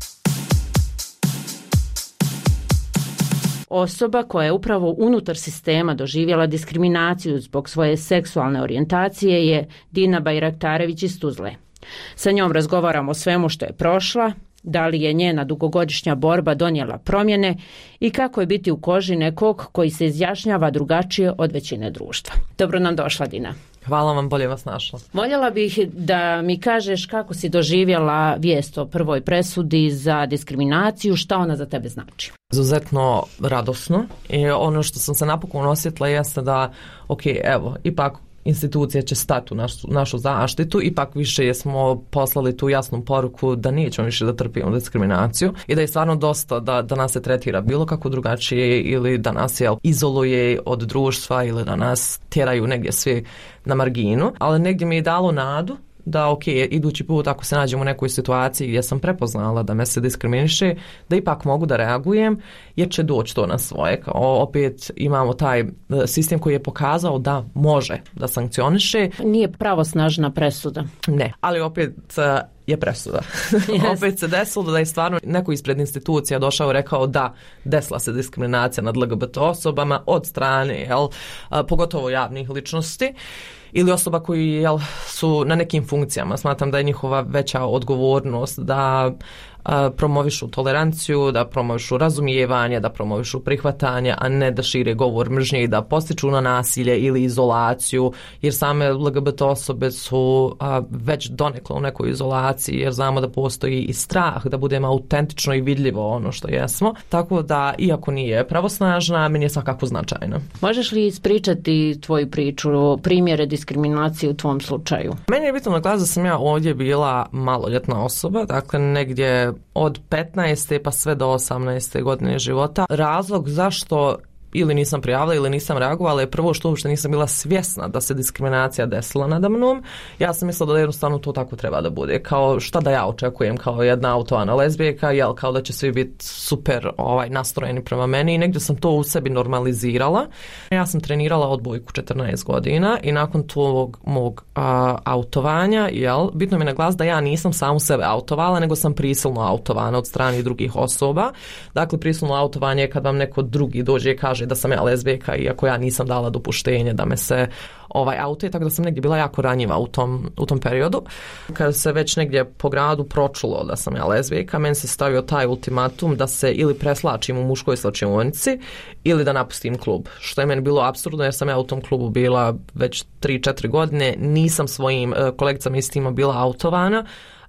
Osoba koja je upravo unutar sistema doživjela diskriminaciju zbog svoje seksualne orijentacije je Dina Bajraktarević iz Tuzle. Sa njom razgovaramo o svemu što je prošla, da li je njena dugogodišnja borba donijela promjene i kako je biti u koži nekog koji se izjašnjava drugačije od većine društva. Dobro nam došla, Dina. Hvala vam, bolje vas našla. Voljela bih da mi kažeš kako si doživjela vijest o prvoj presudi za diskriminaciju, šta ona za tebe znači. Izuzetno radosno i ono što sam se napokon osjetila jeste da, ok, evo, ipak institucija će stati u našu, našu zaštitu, ipak više smo poslali tu jasnu poruku da nećemo više da trpimo diskriminaciju i da je stvarno dosta da, da nas se tretira bilo kako drugačije ili da nas je izoluje od društva ili da nas tjeraju negdje svi na marginu, ali negdje mi je dalo nadu da ok, idući put ako se nađem u nekoj situaciji gdje sam prepoznala da me se diskriminiše, da ipak mogu da reagujem jer će doći to na svoje. Kao, opet imamo taj sistem koji je pokazao da može da sankcioniše. Nije pravosnažna presuda. Ne, ali opet je presuda. Yes. Opet se desilo da je stvarno neko ispred institucija došao i rekao da desila se diskriminacija nad L G B T osobama od strane, jel, pogotovo javnih ličnosti ili osoba koji, jel, su na nekim funkcijama. Smatram da je njihova veća odgovornost da a, promovišu toleranciju, da promovišu razumijevanje, da promovišu prihvatanje, a ne da šire govor mržnje i da postiču na nasilje ili izolaciju, jer same L G B T osobe su a, već donekle u nekoj izolaciji, jer znamo da postoji i strah da budemo autentično i vidljivo ono što jesmo. Tako da, iako nije pravosnažna, meni je svakako značajna. Možeš li ispričati tvoju priču, primjere diskriminacije u tvom slučaju? Meni je bitno naglasiti da sam ja ovdje bila maloljetna osoba, dakle negdje od petnaeste pa sve do osamnaeste godine života. Razlog zašto ili nisam prijavila ili nisam reagovala je prvo što uopšte nisam bila svjesna da se diskriminacija desila nada mnom. Ja sam mislila da jednostavno to tako treba da bude. Kao šta da ja očekujem kao jedna autovana lezbijka, jel, kao da će svi biti super ovaj, nastrojeni prema meni i negdje sam to u sebi normalizirala. Ja sam trenirala odbojku četrnaest godina i nakon tog mog a, autovanja, jel, bitno mi je naglasiti da ja nisam samu sebe autovala, nego sam prisilno autovana od strane drugih osoba. Dakle, prisilno autovanje je kad vam neko drugi dođe i kaže da sam ja lezbijka, iako ja nisam dala dopuštenje da me se ovaj auto, tako da sam negdje bila jako ranjiva u tom, u tom periodu. Kad se već negdje po gradu pročulo da sam ja lezbijka, meni se stavio taj ultimatum da se ili preslačim u muškoj slačionici ili da napustim klub. Što je meni bilo apsurdno jer sam ja u tom klubu bila već tri četiri godine, nisam svojim kolegicama iz tima bila autovana,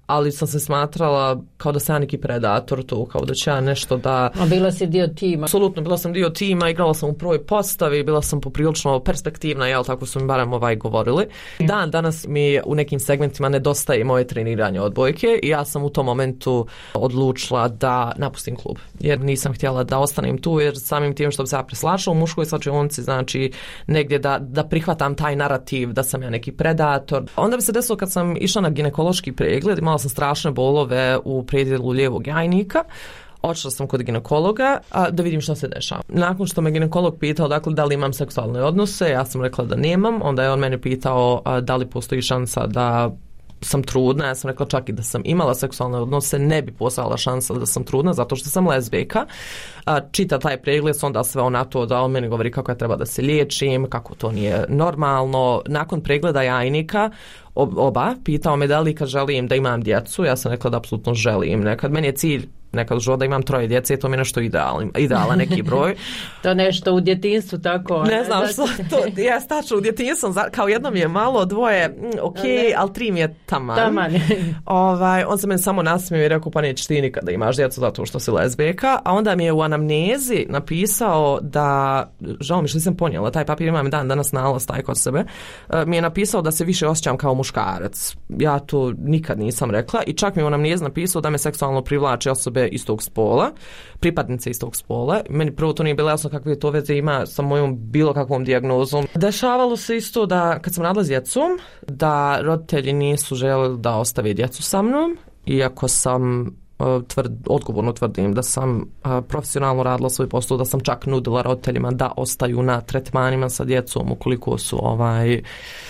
ali sam se smatrala kao da sam ja neki predator tu, kao da će ja nešto da... A bila si dio tima? Apsolutno, bila sam dio tima, igrala sam u prvoj postavi, bila sam poprilično perspektivna, jel, tako su mi barem ovaj govorili. Dan danas mi u nekim segmentima nedostaje moje treniranje odbojke i ja sam u tom momentu odlučila da napustim klub, jer nisam htjela da ostanem tu, jer samim tim što bi se ja preslačila u muškoj slačionici, znači negdje da, da prihvatam taj narativ da sam ja neki predator. Onda bi se desilo kad sam išla na ginekološki pregled, imala sam strašne bolove u predjelu lijevog jajnika. Otišla sam kod ginekologa a, da vidim što se dešava. Nakon što me ginekolog pitao dakle, da li imam seksualne odnose, ja sam rekla da nemam. Onda je on mene pitao a, da li postoji šansa da sam trudna. Ja sam rekla čak i da sam imala seksualne odnose ne bi postojala šansa da sam trudna zato što sam lezbijka. A, čita taj pregled, onda sve on na to da on meni govori kako ja treba da se liječim, kako to nije normalno. Nakon pregleda jajnika oba pitao me da li kad želim da imam djecu, ja sam rekla da apsolutno želim. Nekad meni je cilj nekad život da imam troje djece, to mi je nešto idealan, idealan neki broj. To nešto u djetinstvu tako. Ne, ne znam što, to, ja stačno u djetinstvu, kao jedno mi je malo, dvoje, mm, ok, ne. Ali tri mi je taman. Taman. ovaj, on se meni samo nasmio i rekao, pa nećeš ti nikada imaš djecu zato što si lezbijka, a onda mi je u anamnezi napisao da, žao mi što nisam ponijela, taj papir imam dan danas nalaz taj kod sebe, mi je napisao da se više osjećam kao muškarac. Ja to nikad nisam rekla i čak mi je u anamnezi napisao da me seksualno privlače osobe istog spola, pripadnice istog spola. Meni prvo to nije bilo jasno kakve to veze ima sa mojom bilo kakvom dijagnozom. Dešavalo se isto da kad sam radila s djecom, da roditelji nisu željeli da ostave djecu sa mnom, iako sam tvrd, odgovorno tvrdim da sam a, profesionalno radila svoj posao, da sam čak nudila roditeljima da ostaju na tretmanima sa djecom ukoliko su ovaj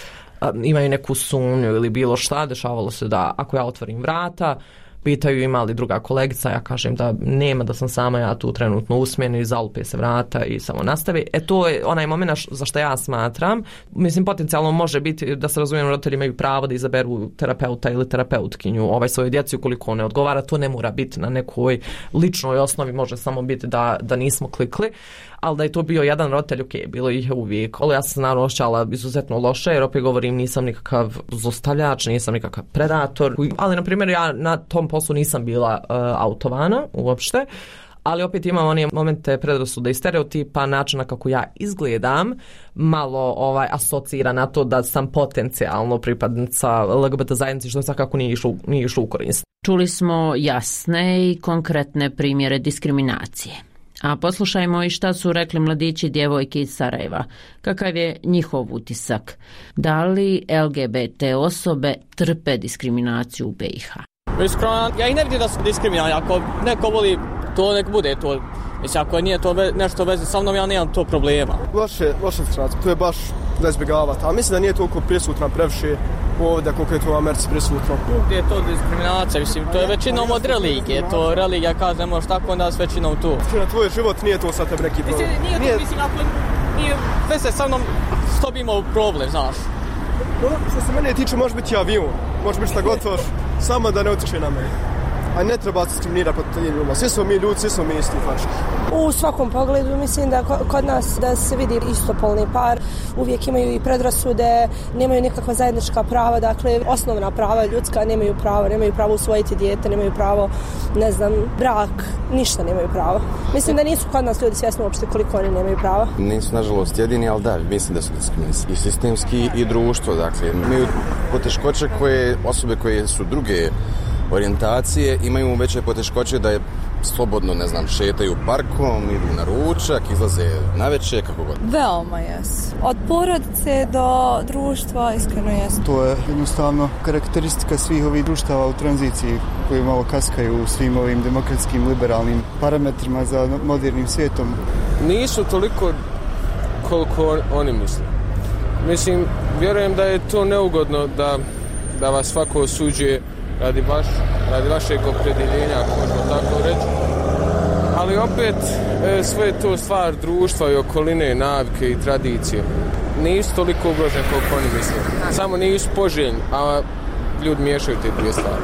a, imaju neku sumnju ili bilo šta. Dešavalo se da ako ja otvorim vrata, pitaju ima li druga kolegica, ja kažem da nema, da sam sama ja tu trenutno u smjeni, zalupe se vrata i samo nastavi. E to je onaj moment za što ja smatram. Mislim, potencijalno može biti da se razumijem, roditelji imaju pravo da izaberu terapeuta ili terapeutkinju ovaj svoje djeci ukoliko ne odgovara. To ne mora biti na nekoj ličnoj osnovi, može samo biti da, da nismo klikli. Ali da je to bio jedan roditelj, ok, bilo ih je uvijek. Ali ja sam naravno osjećala izuzetno loše, jer opet govorim nisam nikakav zlostavljač, nisam nikakav predator. Ali, na primjer, ja na tom poslu nisam bila uh, autovana uopšte. Ali opet imam one momente predrasuda i stereotipa, načina kako ja izgledam, malo ovaj asocira na to da sam potencijalno pripadnica L G B T zajednici, što svakako nije išlo, nije išlo u korist. Čuli smo jasne i konkretne primjere diskriminacije. A poslušajmo i šta su rekli mladići djevojke iz Sarajeva. Kakav je njihov utisak? Da li L G B T osobe trpe diskriminaciju u B i H? Iskreno, ja ih ne vidim da su diskriminalni. Ako neko voli to, nek bude to. Mislim, ako nije to ve, nešto veze sa mnom, ja nemam to problema. Loše, loše diskriminacija, to je baš da izbjegavati. A mislim da nije toliko prisutna previše ovdje koliko je to u Americi prisutno. Gdje je to diskriminacija? Mislim, to je većinom od religije. To religija kaže ne možeš tako, onda s većinom tu. Na tvoj život nije to sa tebi neki problem. Mislim, nije to, nije... mislim, ako nije veze sa mnom, što bi imao problem, znaš. No, što se mene tiče, može biti avion, može biti šta gotoš, samo da ne utiče na mene. A ne treba se diskriminirati pod tim ljudima. Svi smo mi ljudi, svi smo mi isti faški. U svakom pogledu mislim da kod nas da se vidi istopolni par, uvijek imaju i predrasude, nemaju nikakva zajednička prava, dakle osnovna prava ljudska nemaju pravo, nemaju pravo usvojiti dijete, nemaju pravo, ne znam, brak, ništa nemaju pravo. Mislim da nisu kod nas ljudi svjesni uopšte koliko oni nemaju prava. Nisu nažalost jedini, ali da, mislim da su diskriminirani. I sistemski i društvo, dakle, imaju poteškoće koje osobe koje su druge orijentacije imaju veće poteškoće da je slobodno, ne znam, šetaju parkom, idu na ručak, izlaze navečer, kako god. Veoma jes. Od porodice do društva iskreno jes. To je jednostavno karakteristika svih ovih društava u tranziciji koji malo kaskaju u svim ovim demokratskim, liberalnim parametrima za modernim svijetom. Nisu toliko koliko oni misle. Mislim, vjerujem da je to neugodno da, da vas svako osuđuje radi, vaš, radi vašeg opredjeljenja, ako možemo tako reći. Ali opet e, sve to stvar društva i okoline, navike i tradicije. Nisu toliko ugrožene koliko oni misle. Samo nisu poželjni, a ljudi miješaju te dvije stvari.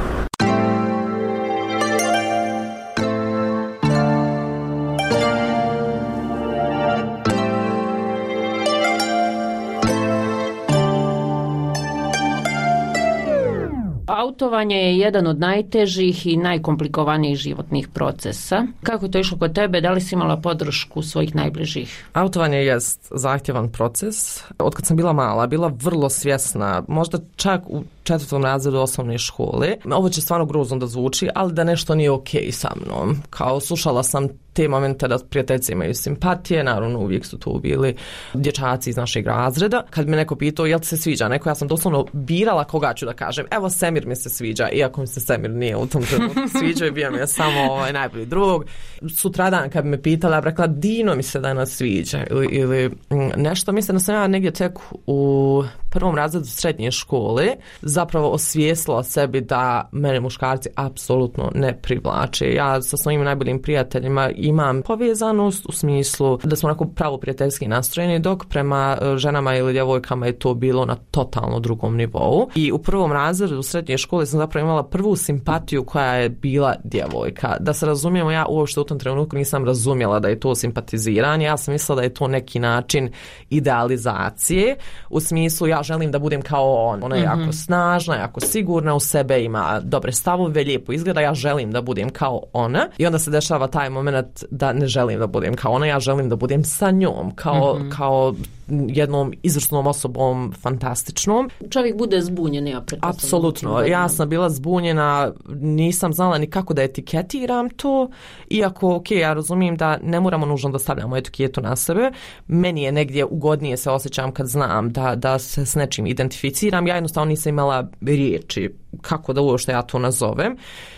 Autovanje je jedan od najtežih i najkomplikovanijih životnih procesa. Kako je to išlo kod tebe? Da li si imala podršku svojih najbližih? Autovanje jest zahtjevan proces. Od kad sam bila mala, bila vrlo svjesna, možda čak u četvrtom razredu osnovne škole. Ovo će stvarno grozno da zvuči, ali da nešto nije okej sa mnom. Kao slušala sam te momente da prijateljci imaju simpatije, naravno uvijek su tu bili dječaci iz našeg razreda. Kad me neko pitao jel ti se sviđa neko, ja sam doslovno birala koga ću da kažem. Evo Semir mi se sviđa, iako mi se Semir nije u tom trenutku sviđao i bio mi je samo ovaj najbolji drug. Sutradan kad bi me pitala, ja bih rekla Dino mi se danas sviđa ili, ili nešto. Mislim da sam ja negdje tek u prvom razredu srednje škole zapravo osvijestila sebi da mene muškarci apsolutno ne privlače. Ja sa svojim najboljim prijateljima imam povezanost u smislu da smo onako pravo prijateljski nastrojeni, dok prema ženama ili djevojkama je to bilo na totalno drugom nivou. I u prvom razredu u srednje škole sam zapravo imala prvu simpatiju koja je bila djevojka. Da se razumijemo, ja uopšte u tom trenutku nisam razumjela da je to simpatiziranje, ja sam mislila da je to neki način idealizacije, u smislu ja želim da budem kao on. Ona je mm-hmm. jako snažna, jako sigurna u sebe, ima dobre stavove, lijepo izgleda, ja želim da budem kao ona. I onda se dešava taj moment da ne želim da budem kao ona, ja želim da budem sa njom, kao, mm-hmm. kao jednom izvrsnom osobom, fantastičnom. Čovjek bude zbunjen, ja pretpostavljam. Apsolutno, ja sam bila zbunjena, nisam znala ni kako da etiketiram to, iako, ok, ja razumijem da ne moramo nužno da stavljamo etiketu na sebe, meni je negdje ugodnije se osjećam kad znam da, da se s nečim identificiram, ja jednostavno nisam imala riječi kako da uopšte ja to nazovem.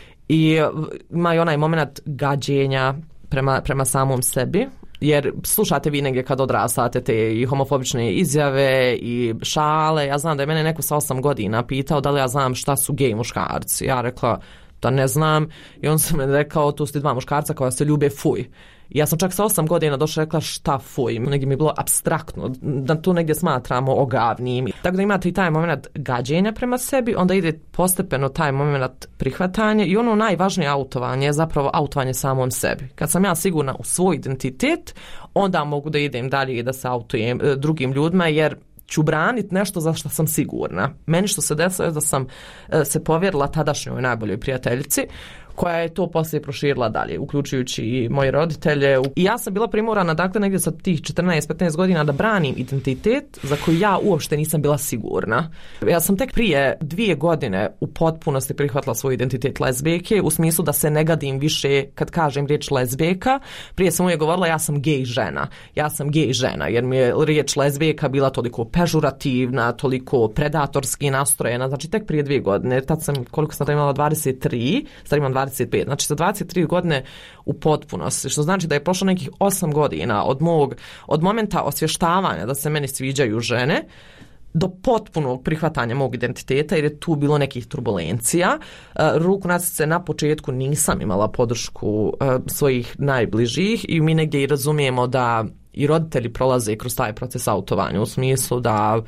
I ima i onaj moment gađenja prema, prema samom sebi, jer slušate vi negdje kad odrastate te i homofobične izjave i šale. Ja znam da je mene neko sa osam godina pitao da li ja znam šta su gej muškarci. Ja rekla da ne znam i on sam me rekao tu su dva muškarca koja se ljube fuj. Ja sam čak sa osam godina došla rekla šta fuj, negdje mi je bilo apstraktno, da to negdje smatramo ogavnim. Tako da imate i taj moment gađenja prema sebi, onda ide postepeno taj moment prihvatanja i ono najvažnije autovanje je zapravo autovanje samom sebi. Kad sam ja sigurna u svoj identitet, onda mogu da idem dalje i da se autujem drugim ljudima, jer ću braniti nešto za što sam sigurna. Meni što se desilo je da sam se povjerila tadašnjoj najboljoj prijateljici, koja je to poslije proširila dalje, uključujući i moje roditelje. I ja sam bila primorana, dakle, negdje sa tih četrnaest petnaest godina da branim identitet za koji ja uopšte nisam bila sigurna. Ja sam tek prije dvije godine u potpunosti prihvatila svoj identitet lezbijke, u smislu da se ne gadim više kad kažem riječ lezbijka. Prije sam uvijek govorila ja sam gej žena. Ja sam gej žena, jer mi je riječ lezbijka bila toliko pežurativna, toliko predatorski nastrojena. Znači, tek prije dvije godine, tad sam, koliko sam imala, dvadeset tri, sad imam dvadeset pet. Znači, za dvadeset tri godine u potpunosti, što znači da je prošlo nekih osam godina od mog, od momenta osvještavanja da se meni sviđaju žene do potpunog prihvatanja mog identiteta, jer je tu bilo nekih turbulencija. Ruku na srce, na početku nisam imala podršku svojih najbližih i mi negdje i razumijemo da i roditelji prolaze kroz taj proces autovanja, u smislu da,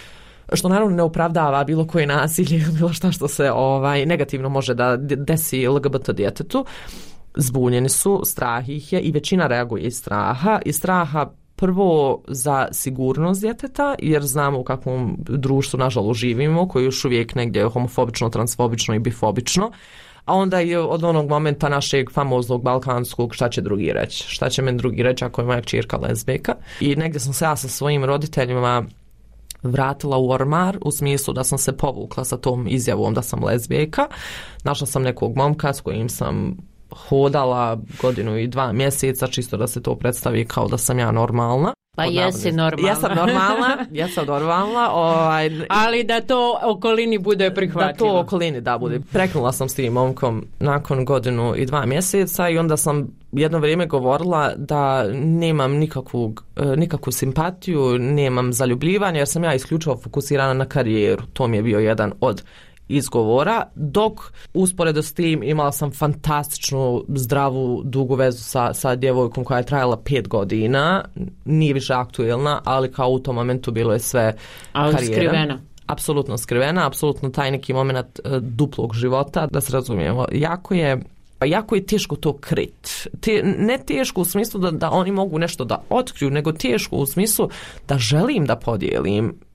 što naravno ne opravdava bilo koje nasilje, bilo šta što se ovaj negativno može da desi L G B T djetetu. Zbunjeni su, strah ih je i većina reaguje iz straha. Iz straha prvo za sigurnost djeteta, jer znamo u kakvom društvu nažalost živimo, koji još uvijek negdje homofobično, transfobično i bifobično. A onda i od onog momenta našeg famoznog balkanskog šta će drugi reći. Šta će meni drugi reći ako je moja kćerka lezbijka. I negdje sam se ja sa svojim roditeljima vratila u ormar, u smislu da sam se povukla sa tom izjavom da sam lezbijka. Našla sam nekog momka s kojim sam hodala godinu i dva mjeseca, čisto da se to predstavi kao da sam ja normalna. Pa jesi normalna. Jesam normalna, jesam normalna. Ovaj, ali da to okolini bude prihvatljivo. Da to okolini da bude. Preknula sam s tim momkom nakon godinu i dva mjeseca i onda sam jedno vrijeme govorila da nemam nikakvu, nikakvu simpatiju, nemam zaljubljivanja, jer sam ja isključivo fokusirana na karijeru. To mi je bio jedan od izgovora, dok usporedo s tim imala sam fantastičnu, zdravu, dugu vezu sa, sa djevojkom koja je trajala pet godina, nije više aktuelna, ali kao u tom momentu bilo je sve ali karijera. Skrivena. Apsolutno skrivena, apsolutno taj neki moment uh, duplog života, da se razumijemo. Jako je jako je teško to krit. Te, ne teško u smislu da, da oni mogu nešto da otkriju, nego teško u smislu da želim da podijelim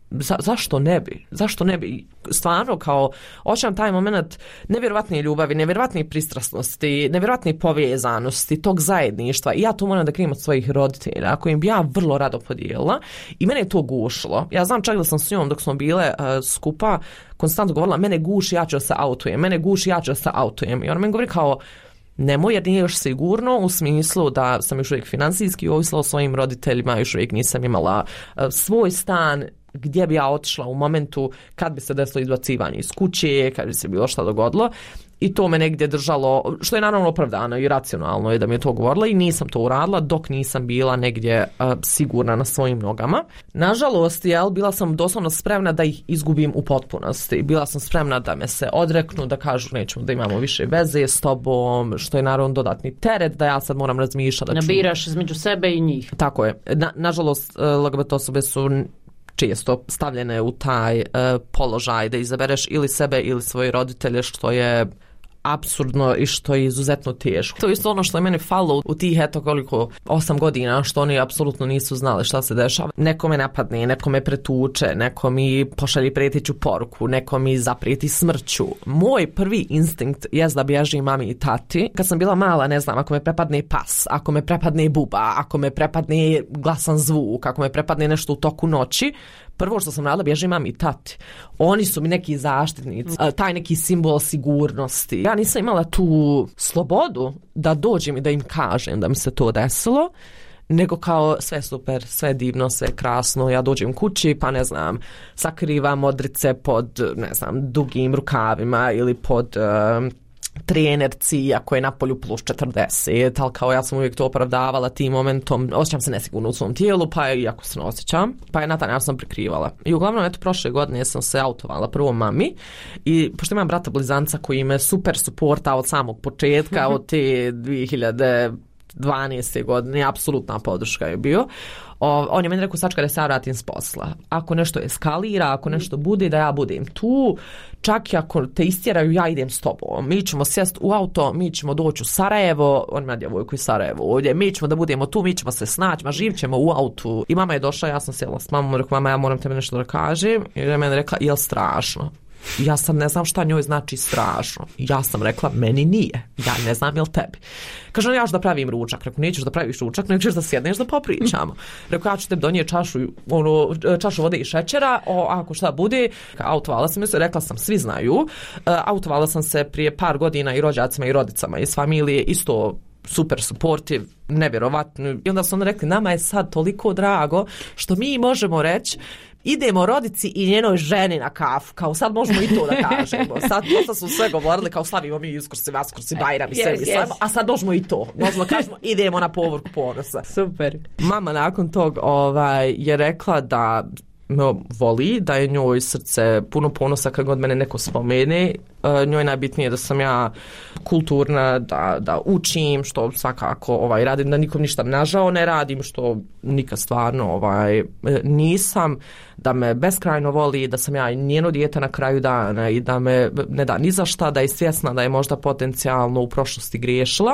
za, zašto ne bi? Zašto ne bi? Stvarno, kao, osjećam taj moment nevjerovatne ljubavi, nevjerovatne pristrasnosti, nevjerovatne povezanosti, tog zajedništva. I ja to moram da krijem od svojih roditelja, ako im bi ja vrlo rado podijelila. I mene je to gušilo. Ja znam čak da sam s njom, dok smo bile uh, skupa, konstantno govorila, mene guši, ja ću da se autujem, mene guši, ja ću da se autujem. I ona meni govori kao, nemoj, jer nije još sigurno, u smislu da sam još uvijek financijski ovisila o svojim roditeljima, još uvijek nisam imala uh, svoj stan, gdje bi ja otišla u momentu kad bi se desilo izbacivanje iz kuće, kad bi se bilo šta dogodilo. I to me negdje držalo, što je naravno opravdano i racionalno je da mi je to govorila, i nisam to uradila dok nisam bila negdje uh, sigurna na svojim nogama. Nažalost, jel, bila sam doslovno spremna da ih izgubim u potpunosti. Bila sam spremna da me se odreknu, da kažu nećemo da imamo više veze s tobom, što je naravno dodatni teret, da ja sad moram razmišljati. Da ću... Nabiraš između sebe i njih. Tako je. Na, nažalost, L G B T osobe su često stavljene u taj uh, položaj da izabereš ili sebe ili svoje roditelje, što je apsurdno i što je izuzetno teško. To je isto ono što je meni falilo u tih eto koliko osam godina, što oni apsolutno nisu znali šta se dešava. Neko me napadne, neko me pretuče, neko mi pošalji prijeteću poruku, neko mi zaprijeti smrću. Moj prvi instinkt je da bježim mami i tati. Kad sam bila mala, ne znam, ako me prepadne pas, ako me prepadne buba, ako me prepadne glasan zvuk, ako me prepadne nešto u toku noći, prvo što sam radila, bježim mami i tati. Oni su mi neki zaštitnici, taj neki simbol sigurnosti. Ja nisam imala tu slobodu da dođem i da im kažem da mi se to desilo, nego kao sve super, sve divno, sve krasno. Ja dođem kući, pa ne znam, sakrivam modrice pod, ne znam, dugim rukavima ili pod... Uh, trenerci, ako je na polju plus četrdeset, ali kao ja sam uvijek to opravdavala tim momentom, osjećam se nesigurno u svom tijelu, pa je, iako se ne osjećam, pa je na taj način sam prikrivala. I uglavnom, eto, prošle godine sam se autovala prvo mami i pošto imam brata blizanca koji me super suporta od samog početka, od te dvije hiljade dvanaeste godine, apsolutna podrška je bio. O, on je meni rekao, sačka da se ja vratim s posla. Ako nešto eskalira, ako nešto bude, da ja budem tu, čak i ako te istjeraju, ja idem s tobom. Mi ćemo sjest u auto, mi ćemo doći u Sarajevo, on ima djevojku iz Sarajevo ovdje, mi ćemo da budemo tu, mi ćemo se snaći, ma živit ćemo u autu. I mama je došla, ja sam sjela s mamom, rekao, mama, ja moram tebe nešto da kažem. I je meni rekla, jel strašno? Ja sam ne znam šta njoj znači strašno. Ja sam rekla, meni nije. Ja ne znam jel tebi. Kaže, ja ću da pravim ručak. Rekao, nećeš da praviš ručak, nego ćeš da sjedneš da popričamo. Rekao, ja ću tebi donijeti čašu, ono, čašu vode i šećera, o, ako šta bude. Autovala sam se, rekla sam, svi znaju. Autovala sam se prije par godina i rođacima i rodicama iz familije, isto super supportive, nevjerovatno. I onda su oni rekli, nama je sad toliko drago što mi možemo reći, idemo rodici i njenoj ženi na kafu, kao sad možemo i to da kažemo. Sad dosta su sve govorili kao slavimo mi Uskrsi, Vaskrsi, Bajram i sve mi slavimo, a sad možemo i to. Možemo kažemo idemo na povorku ponosa. Super. Mama nakon tog ovaj, je rekla da me voli, da je njoj srce puno ponosa kad god mene neko spomene. Njoj je najbitnije da sam ja kulturna, da, da učim, što svakako ovaj, radim, da nikom ništa nažao ne radim, što nikad stvarno ovaj, nisam, da me beskrajno voli, da sam ja njeno dijete na kraju dana i da me ne da ni za šta, da je svjesna da je možda potencijalno u prošlosti griješila,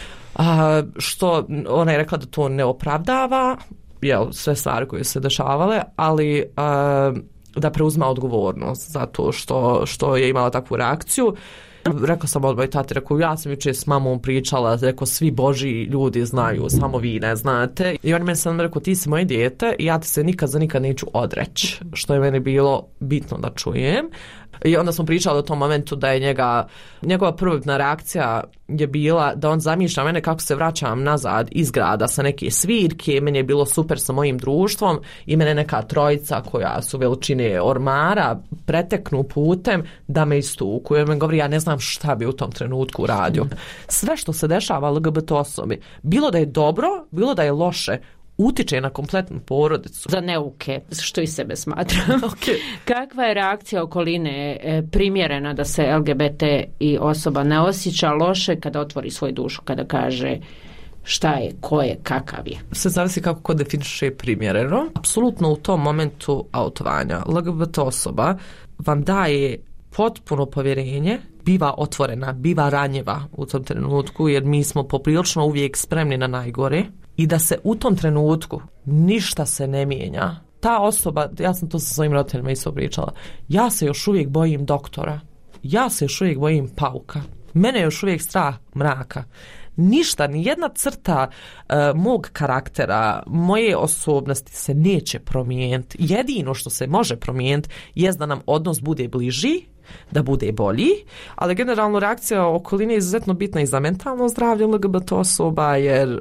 a, što ona je rekla da to ne opravdava, jel, sve stvari koje se dešavale, ali uh, da preuzma odgovornost zato što, što je imala takvu reakciju. Rekao sam odmah i tati, rekao, ja sam jučer s mamom pričala, rekao, svi božji ljudi znaju, samo vi ne znate. I on meni sam rekao, ti si moje dijete i ja ti se nikad za nikad neću odreći, što je meni bilo bitno da čujem. I onda smo pričali o tom momentu da je njega, njegova prvobitna reakcija je bila da on zamišlja mene kako se vraćam nazad iz grada sa neke svirke, meni je bilo super sa mojim društvom i mene neka trojica koja su veličine ormara preteknu putem da me istuku. Jer me govori, ja ne znam šta bi u tom trenutku radio. Sve što se dešava L G B T osobi, bilo da je dobro, bilo da je loše, utiče na kompletnu porodicu. Za neuke, što i sebe smatram. Okay. Kakva je reakcija okoline e, primjerena da se L G B T i osoba ne osjeća loše kada otvori svoju dušu, kada kaže šta je, ko je, kakav je? Sve zavisi kako ko definiše primjereno. Apsolutno u tom momentu autovanja L G B T osoba vam daje potpuno povjerenje, biva otvorena, biva ranjiva u tom trenutku, jer mi smo poprilično uvijek spremni na najgore i da se u tom trenutku ništa se ne mijenja, ta osoba, ja sam to sa svojim roditeljima isto pričala, ja se još uvijek bojim doktora, ja se još uvijek bojim pauka, mene je još uvijek strah mraka. Ništa, ni jedna crta uh, mog karaktera, moje osobnosti se neće promijeniti. Jedino što se može promijeniti je da nam odnos bude bliži, da bude bolji, ali generalno reakcija okoline je izuzetno bitna i za mentalno zdravlje L G B T osoba, jer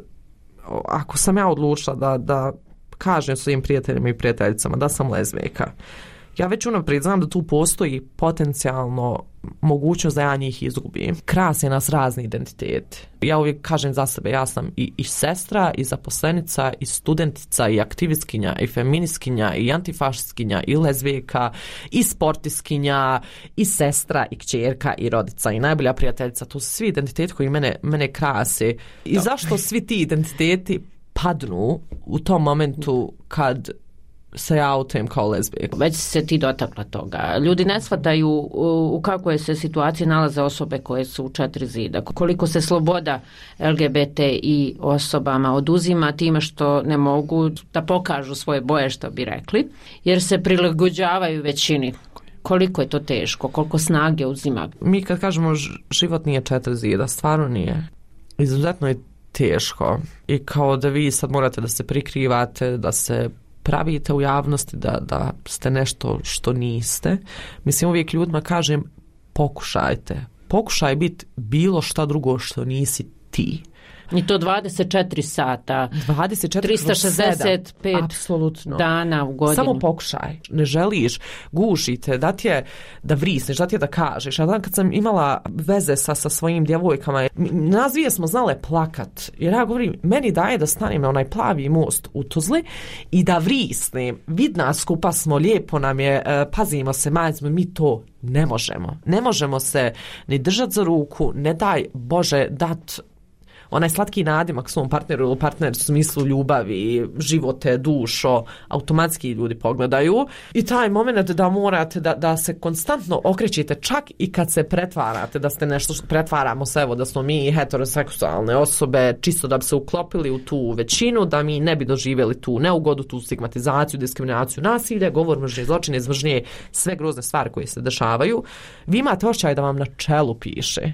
ako sam ja odlučila da, da kažem svojim prijateljima i prijateljicama da sam lezbijka, ja već unaprijed znam da tu postoji potencijalno mogućnost da ja njih izgubim. Krase nas razni identiteti. Ja uvijek kažem za sebe, ja sam i, i sestra, i zaposlenica, i studentica, i aktivistkinja, i feministkinja, i antifašistkinja, i lezbijka, i sportiskinja, i sestra, i kćerka, i rodica, i najbolja prijateljica. To su svi identiteti koji mene, mene krase. I zašto svi ti identiteti padnu u tom momentu kad se ja autujem kao lezbijka? Već se ti dotakla toga. Ljudi ne shvataju u, u kakvoj se situaciji nalaze osobe koje su u četiri zida. Koliko se sloboda L G B T I osobama oduzima time što ne mogu da pokažu svoje boje, što bi rekli, jer se prilagođavaju većini. Koliko je to teško, koliko snage uzima? Mi kad kažemo život nije četiri zida, stvarno nije. Izuzetno je teško. I kao da vi sad morate da se prikrivate, da se pravite u javnosti, da, da ste nešto što niste. Mislim, uvijek ljudima kažem, pokušajte. Pokušaj biti bilo šta drugo što nisi ti. I to dvadeset četiri sata, dvadeset četiri trista šezdeset pet apsolutno dana u godini. Samo pokušaj. Ne želiš, gušite, da ti je da vrisneš, da ti je da kažeš. Ja dan kad sam imala veze sa, sa svojim djevojkama, nas dvije smo znale plakat. Jer ja govorim, meni daje da stanem na onaj plavi most u Tuzli i da vrisnem. Vid nas skupa smo, lijepo nam je, pazimo se, majzimo, mi to ne možemo. Ne možemo se ni držati za ruku, ne daj Bože dat onaj slatki nadimak svom partneru ili partner u smislu ljubavi, živote, dušo, automatski ljudi pogledaju. I taj moment da morate da, da se konstantno okrećete, čak i kad se pretvarate, da ste nešto, pretvaramo se, evo da smo mi heteroseksualne osobe, čisto da bi se uklopili u tu većinu, da mi ne bi doživjeli tu neugodu, tu stigmatizaciju, diskriminaciju, nasilje, govor mržnje, zločine, izmržnje, sve grozne stvari koje se dešavaju. Vi imate osjećaj da vam na čelu piše.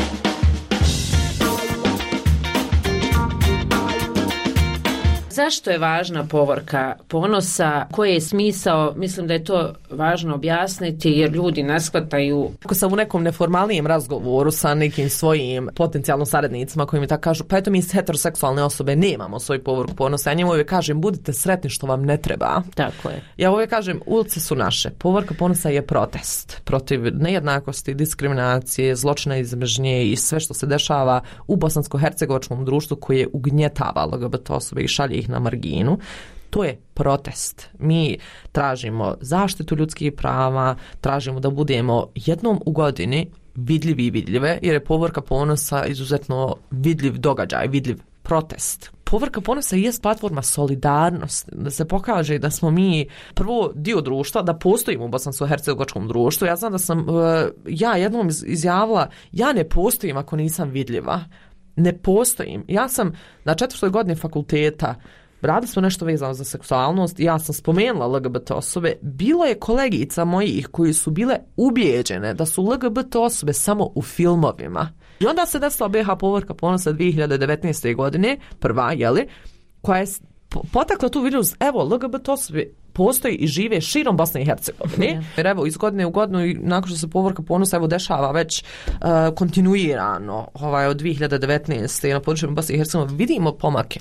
Zašto je važna povorka ponosa? Koji je smisao? Mislim da je to važno objasniti jer ljudi ne shvataju. Ako sam u nekom neformalnijem razgovoru sa nekim svojim potencijalno saradnicima koji mi tako kažu, pa eto mi heteroseksualne osobe nemamo svoj povorku ponosa, ja njemu uvijek kažem budite sretni što vam ne treba. Tako je. Ja uvijek kažem ulice su naše. Povorka ponosa je protest protiv nejednakosti, diskriminacije, zločina iz mržnje i sve što se dešava u bosansko-hercegovačkom društvu koje ugnjetava L G B T osobe i šalje ih na marginu. To je protest. Mi tražimo zaštitu ljudskih prava, tražimo da budemo jednom u godini vidljivi i vidljive, jer je povorka ponosa izuzetno vidljiv događaj, vidljiv protest. Povorka ponosa je platforma solidarnosti, da se pokaže da smo mi prvo dio društva, da postojimo u bosansko-hercegovačkom društvu. Ja znam da sam ja jednom izjavila, ja ne postojim ako nisam vidljiva. Ne postojim. Ja sam na četvrtoj godini fakulteta, radili smo nešto vezano za seksualnost, ja sam spomenula L G B T osobe, bilo je kolegica mojih koji su bile ubijeđene da su L G B T osobe samo u filmovima. I onda se desila B H povorka ponosa dvije hiljade devetnaeste. godine, prva, jeli, koja je potakla tu vidljivost, evo, L G B T osobe postoji i žive širom Bosne i Hercegovine. Jer evo, iz godine u godinu i nakon što se povorka ponosa evo dešava već uh, kontinuirano ovaj, od dvije hiljade devetnaeste. na području Bosne i Hercegovine vidimo pomake.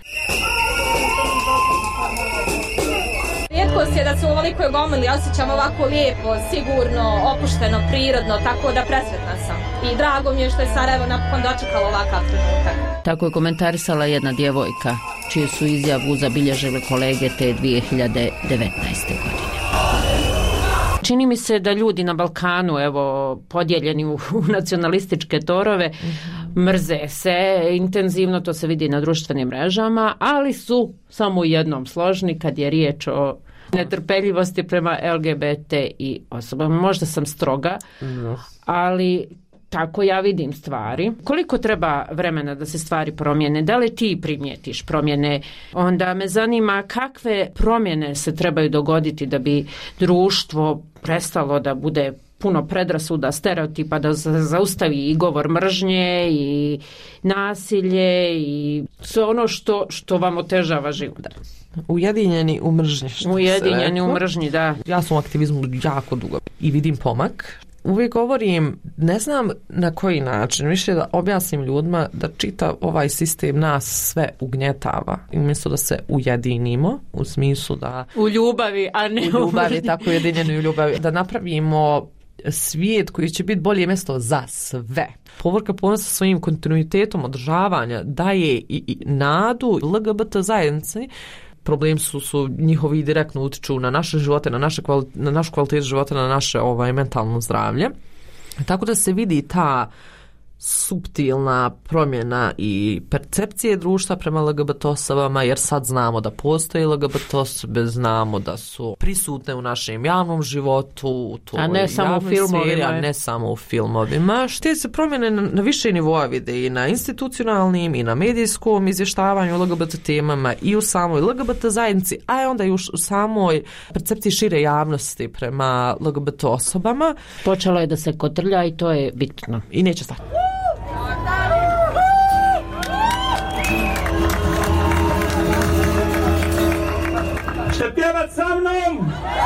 Rijetkost je da se u ovolikoj gomili osjećam ovako lijepo, sigurno, opušteno, prirodno, tako da presretna sam. I drago mi je što je Sarajevo napokon dočekalo ovakav trenutak. Tako je komentarisala jedna djevojka, čiju su izjavu zabilježile kolege te dvije hiljade devetnaeste. godine. Čini mi se da ljudi na Balkanu, evo, podijeljeni u, u nacionalističke torove, mm-hmm. mrze se intenzivno, to se vidi na društvenim mrežama, ali su samo u jednom složni kad je riječ o netrpeljivosti prema L G B T I osobama. Možda sam stroga, mm-hmm. ali tako ja vidim stvari. Koliko treba vremena da se stvari promijene? Da li ti primijetiš promjene? Onda me zanima kakve promjene se trebaju dogoditi da bi društvo prestalo da bude puno predrasuda, stereotipa, da zaustavi i govor mržnje i nasilje i sve ono što, što vam otežava život. Ujedinjeni u mržnji. Ujedinjeni u mržnji, da. Ja sam u aktivizmu jako dugo i vidim pomak. Uvijek govorim, ne znam na koji način, više da objasnim ljudima da čita ovaj sistem nas sve ugnjetava. I umjesto da se ujedinimo, u smislu da... U ljubavi, a ne u ljubavi, tako ujedinjeni u ljubavi. Da napravimo svijet koji će biti bolje mjesto za sve. Povorka Ponosa svojim kontinuitetom održavanja daje i, i nadu L G B T zajednici. Problem su, su njihovi direktno utiču na naše živote, na, naše kvali, na našu kvalitetu života, na naše ovaj, mentalno zdravlje. Tako da se vidi ta suptilna promjena i percepcije društva prema L G B T osobama, jer sad znamo da postoje L G B T osobe, znamo da su prisutne u našem javnom životu, u toj a ne samo u filmovima, seriji, a ne samo u filmovima. Šte se promjene na, na više nivoa vide i na institucionalnim i na medijskom izvještavanju L G B T temama i u samoj L G B T zajednici, a onda i u samoj percepciji šire javnosti prema L G B T osobama. Počelo je da se kotrlja i to je bitno. I neće stati. Ćete pjevat sa mnom?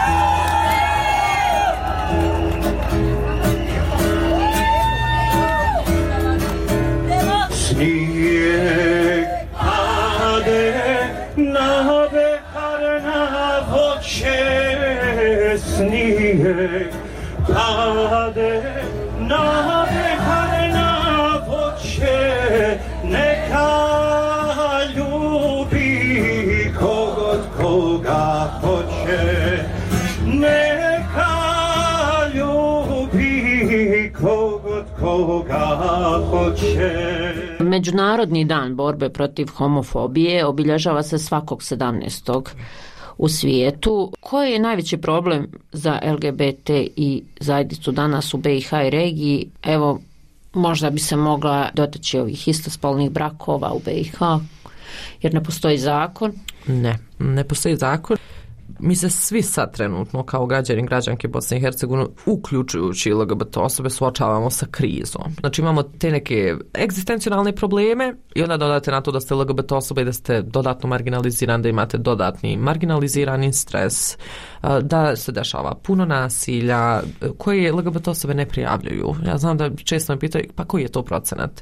Snijeg pade na behar na voće, snijeg pade na behar na voće, neka ljubi kogod koga hoće, neka ljubi kogod koga hoće. Međunarodni dan borbe protiv homofobije obilježava se svakog sedamnaestog u svijetu. Koji je najveći problem za L G B T i zajednicu danas u B i H i regiji? Evo, možda bi se mogla dotaći ovih istospolnih brakova u B i H, jer ne postoji zakon. Ne, ne postoji zakon. Mi se svi sad trenutno kao građani i građanke Bosne i Hercegovine, uključujući L G B T osobe, suočavamo sa krizom. Znači imamo te neke egzistencionalne probleme i onda dodate na to da ste L G B T osobe i da ste dodatno marginalizirani, da imate dodatni marginalizirani stres, da se dešava puno nasilja koje L G B T osobe ne prijavljuju. Ja znam da često me pitaju, pa koji je to procenat?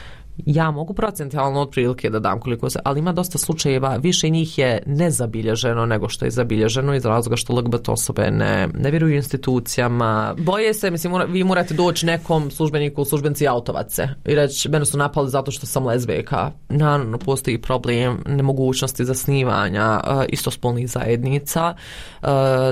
Ja mogu procentualno otprilike da dam koliko se, ali ima dosta slučajeva, više njih je nezabilježeno nego što je zabilježeno iz razloga što L G B T osobe ne, ne vjeruju institucijama. Boje se, mislim, mora, vi morate doći nekom službeniku, službenci autovat se i reći, mene su napali zato što sam lezbijka. Naravno, postoji problem nemogućnosti zasnivanja uh, istospolnih zajednica, uh,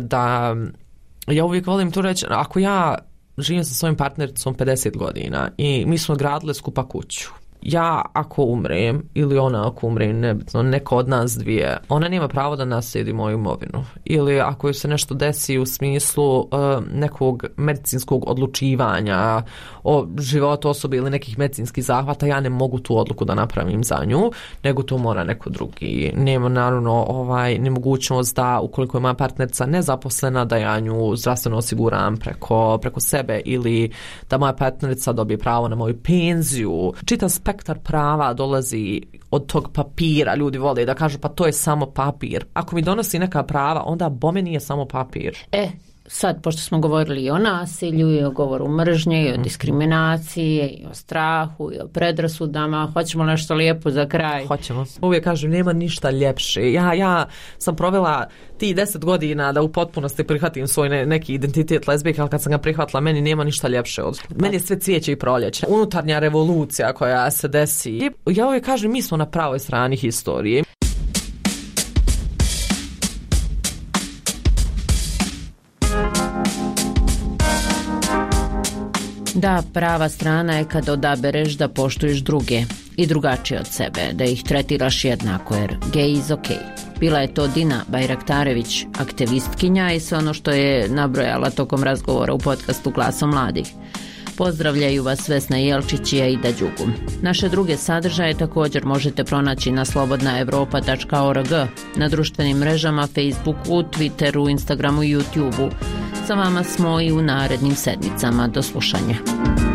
da ja uvijek volim to reći, ako ja živim sa svojim partnericom pedeset godina i mi smo gradile skupa kuću, ja ako umrem ili ona ako umre, nebitno, neko od nas dvije, ona nema pravo da naslijedi moju imovinu. Ili ako joj se nešto desi u smislu uh, nekog medicinskog odlučivanja o životu osobe ili nekih medicinskih zahvata, ja ne mogu tu odluku da napravim za nju, nego to mora neko drugi. Nema naravno ovaj, nemogućnost da ukoliko je moja partnerica nezaposlena, da ja nju zdravstveno osiguram preko, preko sebe ili da moja partnerica dobije pravo na moju penziju. Čitam spektar prava dolazi od tog papira. Ljudi vole da kažu pa to je samo papir. Ako mi donosi neka prava, onda bome nije samo papir. E, sad, pošto smo govorili i o nasilju, i o govoru mržnje, i o diskriminaciji, i o strahu, i o predrasudama, hoćemo nešto lijepo za kraj? Hoćemo. Uvijek kažem, nema ništa ljepše. Ja, ja sam provela ti deset godina da u potpunosti prihvatim svoj ne, neki identitet lezbijke, ali kad sam ga prihvatila, meni nema ništa ljepše od... Meni je sve cvijeće i proljeće. Unutarnja revolucija koja se desi. Ja uvijek kažem, mi smo na pravoj strani historije. Da, prava strana je kad odabereš da poštuješ druge i drugačije od sebe, da ih tretiraš jednako, jer gej is ok. Bila je to Dina Bajraktarević, aktivistkinja, i sve ono što je nabrojala tokom razgovora u podcastu Glasom mladih. Pozdravljaju vas Vesna Jelčić i Aida Đugum. Naše druge sadržaje također možete pronaći na slobodna evropa tačka org, na društvenim mrežama Facebooku, Twitteru, Instagramu i YouTubeu. Sa vama smo i u narednim sedmicama. Do slušanja.